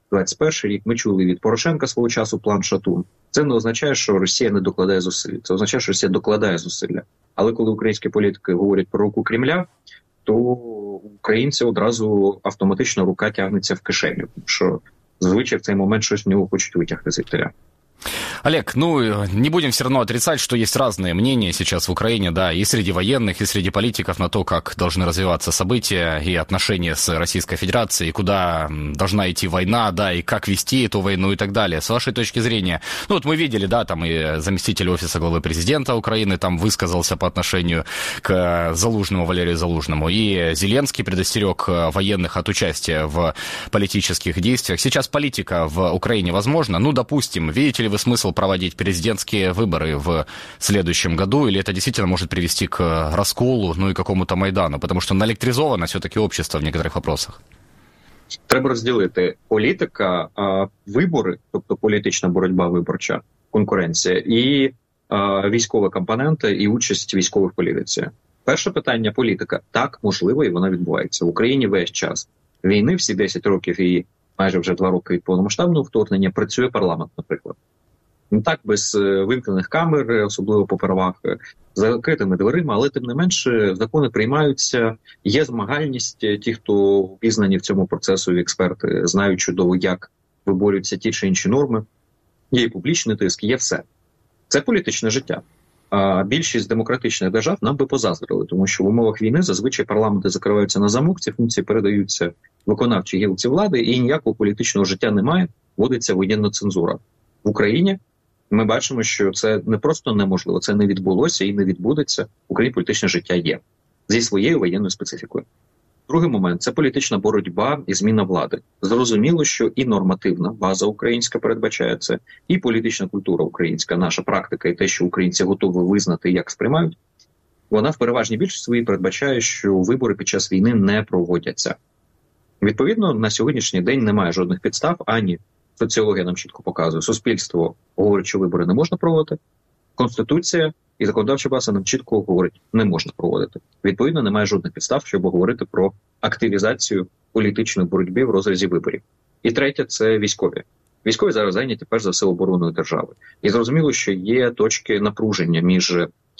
21 рік, ми чули від Порошенка свого часу план Шатун. Це не означає, що Росія не докладає зусиль. Це означає, що Росія докладає зусилля. Але коли українські політики говорять про руку Кремля, то українці одразу автоматично рука тягнеться в кишеню, тому що зазвичай в цей момент щось в нього хочуть витягти з віктаря. Олег, ну, не будем все равно отрицать, что есть разные мнения сейчас в Украине, да, и среди военных, и среди политиков на то, как должны развиваться события и отношения с Российской Федерацией, и куда должна идти война, да, и как вести эту войну и так далее. С вашей точки зрения, ну, вот мы видели, да, там и заместитель офиса главы президента Украины там высказался по отношению к Залужному, Валерию Залужному, и Зеленский предостерег военных от участия в политических действиях. Сейчас политика в Украине возможна? Ну, допустим, видите ли вы смысл проводить президентские выборы в следующем году, или это действительно может привести к расколу, ну и какому-то Майдану, потому что наэлектризовано все-таки общество в некоторых вопросах? Треба розділити політика, вибори, тобто політична боротьба виборча, конкуренція, і військові компоненти і участь військових в політиці. Перше питання – політика. Так, можливо, і вона відбувається. В Україні весь час війни, всі 10 років і майже вже 2 роки від повномасштабного вторгнення, працює парламент, наприклад. Не так, без вимкнених камер, особливо по правах, за закритими дверима, але тим не менше закони приймаються, є змагальність, ті, хто пізнані в цьому процесу, експерти, знають чудово, як виборюються ті чи інші норми, є і публічний тиск, є все. Це політичне життя. А більшість демократичних держав нам би позаздрили, тому що в умовах війни зазвичай парламенти закриваються на замок, ці функції передаються виконавчій гілці влади, і ніякого політичного життя немає, вводиться воєнна цензура. В Україні ми бачимо, що це не просто неможливо, це не відбулося і не відбудеться. В Україні політичне життя є зі своєю воєнною специфікою. Другий момент – це політична боротьба і зміна влади. Зрозуміло, що і нормативна база українська передбачає це, і політична культура українська, наша практика і те, що українці готові визнати, як сприймають, вона в переважній більшості своїй передбачає, що вибори під час війни не проводяться. Відповідно, на сьогоднішній день немає жодних підстав, ані соціологія нам чітко показує, суспільство говорить, що вибори не можна проводити, Конституція і законодавча база нам чітко говорить, не можна проводити. Відповідно, немає жодних підстав, щоб говорити про активізацію політичної боротьби в розрізі виборів. І третє – це військові. Військові зараз зайняті, перш за все, обороною держави. І зрозуміло, що є точки напруження між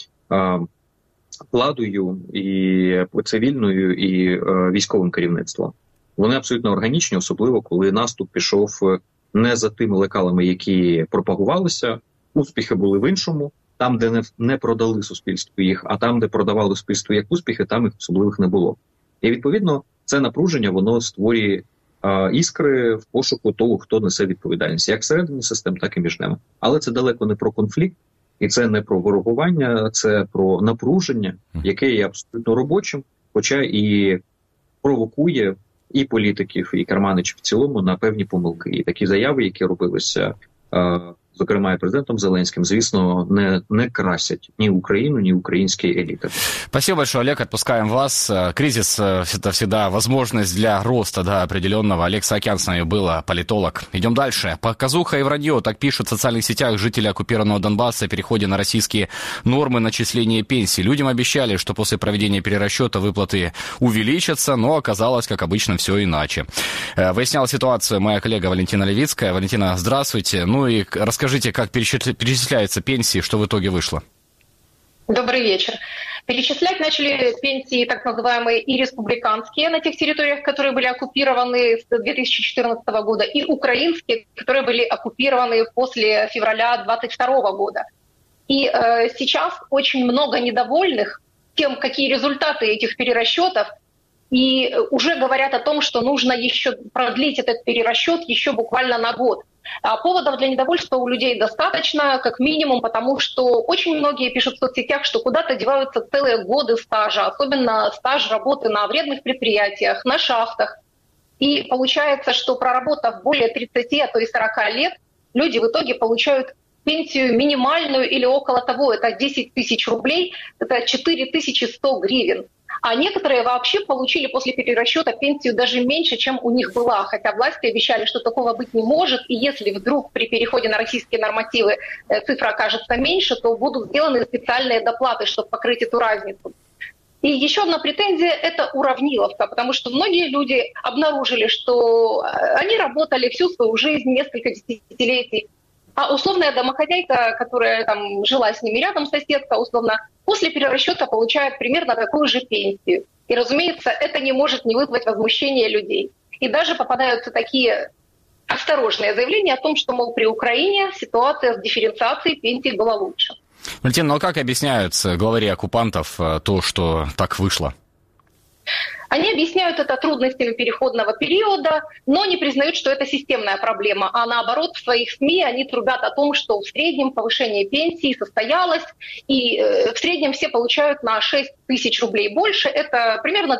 владою, і цивільною, і військовим керівництвом. Вони абсолютно органічні, особливо коли наступ пішов не за тими лекалами, які пропагувалися, успіхи були в іншому, там, де не продали суспільству їх, а там, де продавали суспільству як успіхи, там їх особливих не було. І, відповідно, це напруження, воно створює іскри в пошуку того, хто несе відповідальність, як всередині систем, так і між ними. Але це далеко не про конфлікт, і це не про ворогування, це про напруження, яке є абсолютно робочим, хоча і провокує і політиків, і керманичів в цілому на певні помилки. І такі заяви, які робилися, зокрема і президентом Зеленським, звісно, не красять ні Украину, ни украинские элиты. Спасибо большое, Олег. Отпускаем вас. Кризис – это всегда возможность для роста, да, определенного. Олег Саакян с нами был, политолог. Идем дальше. Показуха и вранье. Так пишут в социальных сетях жители оккупированного Донбасса о переходе на российские нормы начисления пенсий. Людям обещали, что после проведения перерасчета выплаты увеличатся, но оказалось, как обычно, все иначе. Выясняла ситуацию моя коллега Валентина Левицкая. Валентина, здравствуйте. Ну и расскажите, как перечисляются пенсии, что в итоге вышло? Добрый вечер. Перечислять начали пенсии так называемые и республиканские на тех территориях, которые были оккупированы с 2014 года, и украинские, которые были оккупированы после февраля 2022 года. И сейчас очень много недовольных тем, какие результаты этих перерасчетов, и уже говорят о том, что нужно еще продлить этот перерасчет еще буквально на год. А поводов для недовольства у людей достаточно, как минимум, потому что очень многие пишут в соцсетях, что куда-то деваются целые годы стажа, особенно стаж работы на вредных предприятиях, на шахтах. И получается, что проработав более 30, а то и 40 лет, люди в итоге получают пенсию минимальную или около того, это 10 тысяч рублей, это 4100 гривен. А некоторые вообще получили после перерасчета пенсию даже меньше, чем у них была, хотя власти обещали, что такого быть не может, и если вдруг при переходе на российские нормативы цифра окажется меньше, то будут сделаны специальные доплаты, чтобы покрыть эту разницу. И еще одна претензия – это уравниловка, потому что многие люди обнаружили, что они работали всю свою жизнь, несколько десятилетий, а условная домохозяйка, которая там жила с ними рядом, соседка, условно, после перерасчета получает примерно такую же пенсию. И, разумеется, это не может не вызвать возмущения людей. И даже попадаются такие осторожные заявления о том, что, мол, при Украине ситуация с дифференциацией пенсий была лучше. Валентин, ну а как объясняют главари оккупантов то, что так вышло? Они объясняют это трудностями переходного периода, но не признают, что это системная проблема. А наоборот, в своих СМИ они трубят о том, что в среднем повышение пенсии состоялось, и в среднем все получают на 6 тысяч рублей больше. Это примерно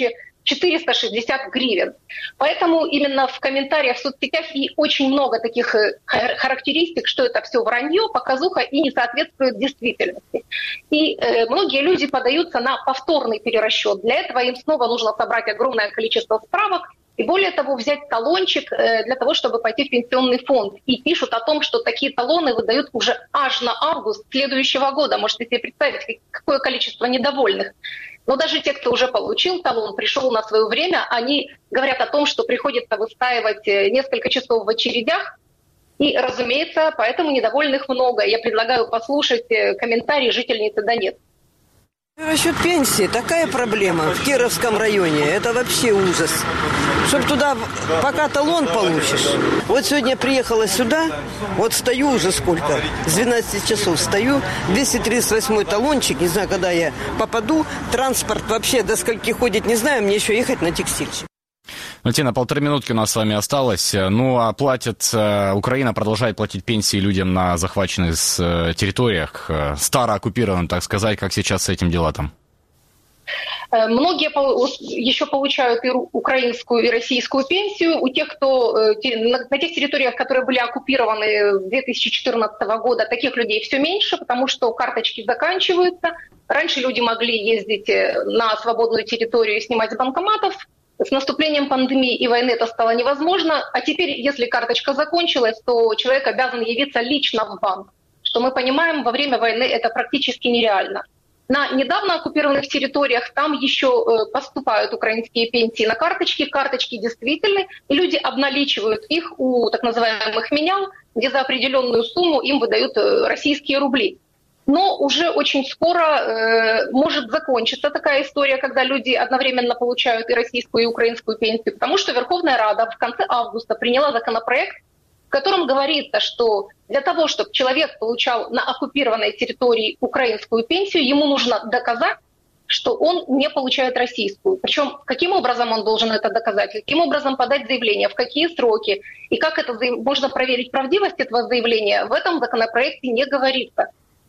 2460 гривен. Поэтому именно в комментариях в соцсетях и очень много таких характеристик, что это все вранье, показуха и не соответствует действительности. И многие люди подаются на повторный перерасчет. Для этого им снова нужно собрать огромное количество справок и, более того, взять талончик для того, чтобы пойти в пенсионный фонд. И пишут о том, что такие талоны выдают уже аж на август следующего года. Можете себе представить, какое количество недовольных. Но даже те, кто уже получил талон, пришел на свое время, они говорят о том, что приходится выстаивать несколько часов в очередях. И, разумеется, поэтому недовольных много. Я предлагаю послушать комментарии жительницы Донецка. Расчет пенсии – такая проблема в Кировском районе. Это вообще ужас. Чтоб туда, пока талон получишь. Вот сегодня я приехала сюда, вот стою уже сколько, с 12 часов стою, 238-й талончик, не знаю, когда я попаду. Транспорт вообще до скольки ходит, не знаю, мне еще ехать на текстильщик. Валентина, 1,5 минутки у нас с вами осталось. Ну, а Украина продолжает платить пенсии людям на захваченных территориях, старооккупированным, так сказать. Как сейчас с этим дела там? Многие еще получают и украинскую, и российскую пенсию. У тех, кто на тех территориях, которые были оккупированы с 2014 года, таких людей все меньше, потому что карточки заканчиваются. Раньше люди могли ездить на свободную территорию и снимать с банкоматов. С наступлением пандемии и войны это стало невозможно. А теперь, если карточка закончилась, то человек обязан явиться лично в банк. Что мы понимаем, во время войны это практически нереально. На недавно оккупированных территориях там еще поступают украинские пенсии на карточки. Карточки действительны, и люди обналичивают их у так называемых менял, где за определенную сумму им выдают российские рубли. Но уже очень скоро может закончиться такая история, когда люди одновременно получают и российскую, и украинскую пенсию, потому что Верховная Рада в конце августа приняла законопроект, в котором говорится, что для того, чтобы человек получал на оккупированной территории украинскую пенсию, ему нужно доказать, что он не получает российскую. Причем каким образом он должен это доказать, каким образом подать заявление, в какие сроки, и как это можно проверить правдивость этого заявления, в этом законопроекте не говорится.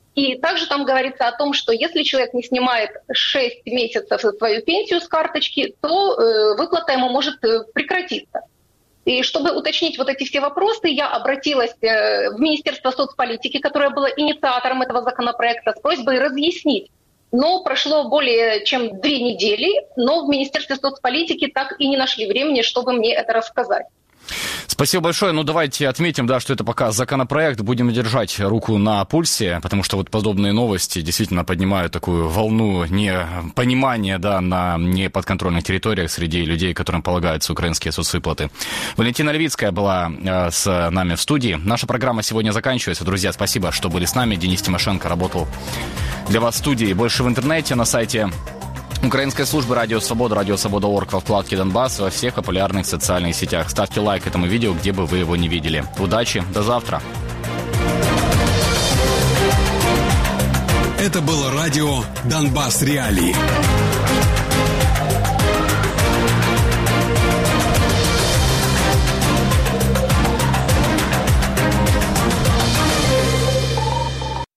И также там говорится о том, что если человек не снимает 6 месяцев свою пенсию с карточки, то выплата ему может прекратиться. И чтобы уточнить вот эти все вопросы, я обратилась в Министерство соцполитики, которое было инициатором этого законопроекта, с просьбой разъяснить. Но прошло более чем 2 недели, но в Министерстве соцполитики так и не нашли времени, чтобы мне это рассказать. Спасибо большое. Ну, давайте отметим, да, что это пока законопроект. Будем держать руку на пульсе, потому что вот подобные новости действительно поднимают такую волну непонимания, да, на неподконтрольных территориях среди людей, которым полагаются украинские соцвыплаты. Валентина Левицкая была с нами в студии. Наша программа сегодня заканчивается. Друзья, спасибо, что были с нами. Денис Тимошенко работал для вас в студии. Больше в интернете на сайте Украинской службы Радио Свобода.орг во вкладке «Донбасс», во всех популярных социальных сетях. Ставьте лайк этому видео, где бы вы его не видели. Удачи, до завтра. Это было радио «Донбасс Реалии».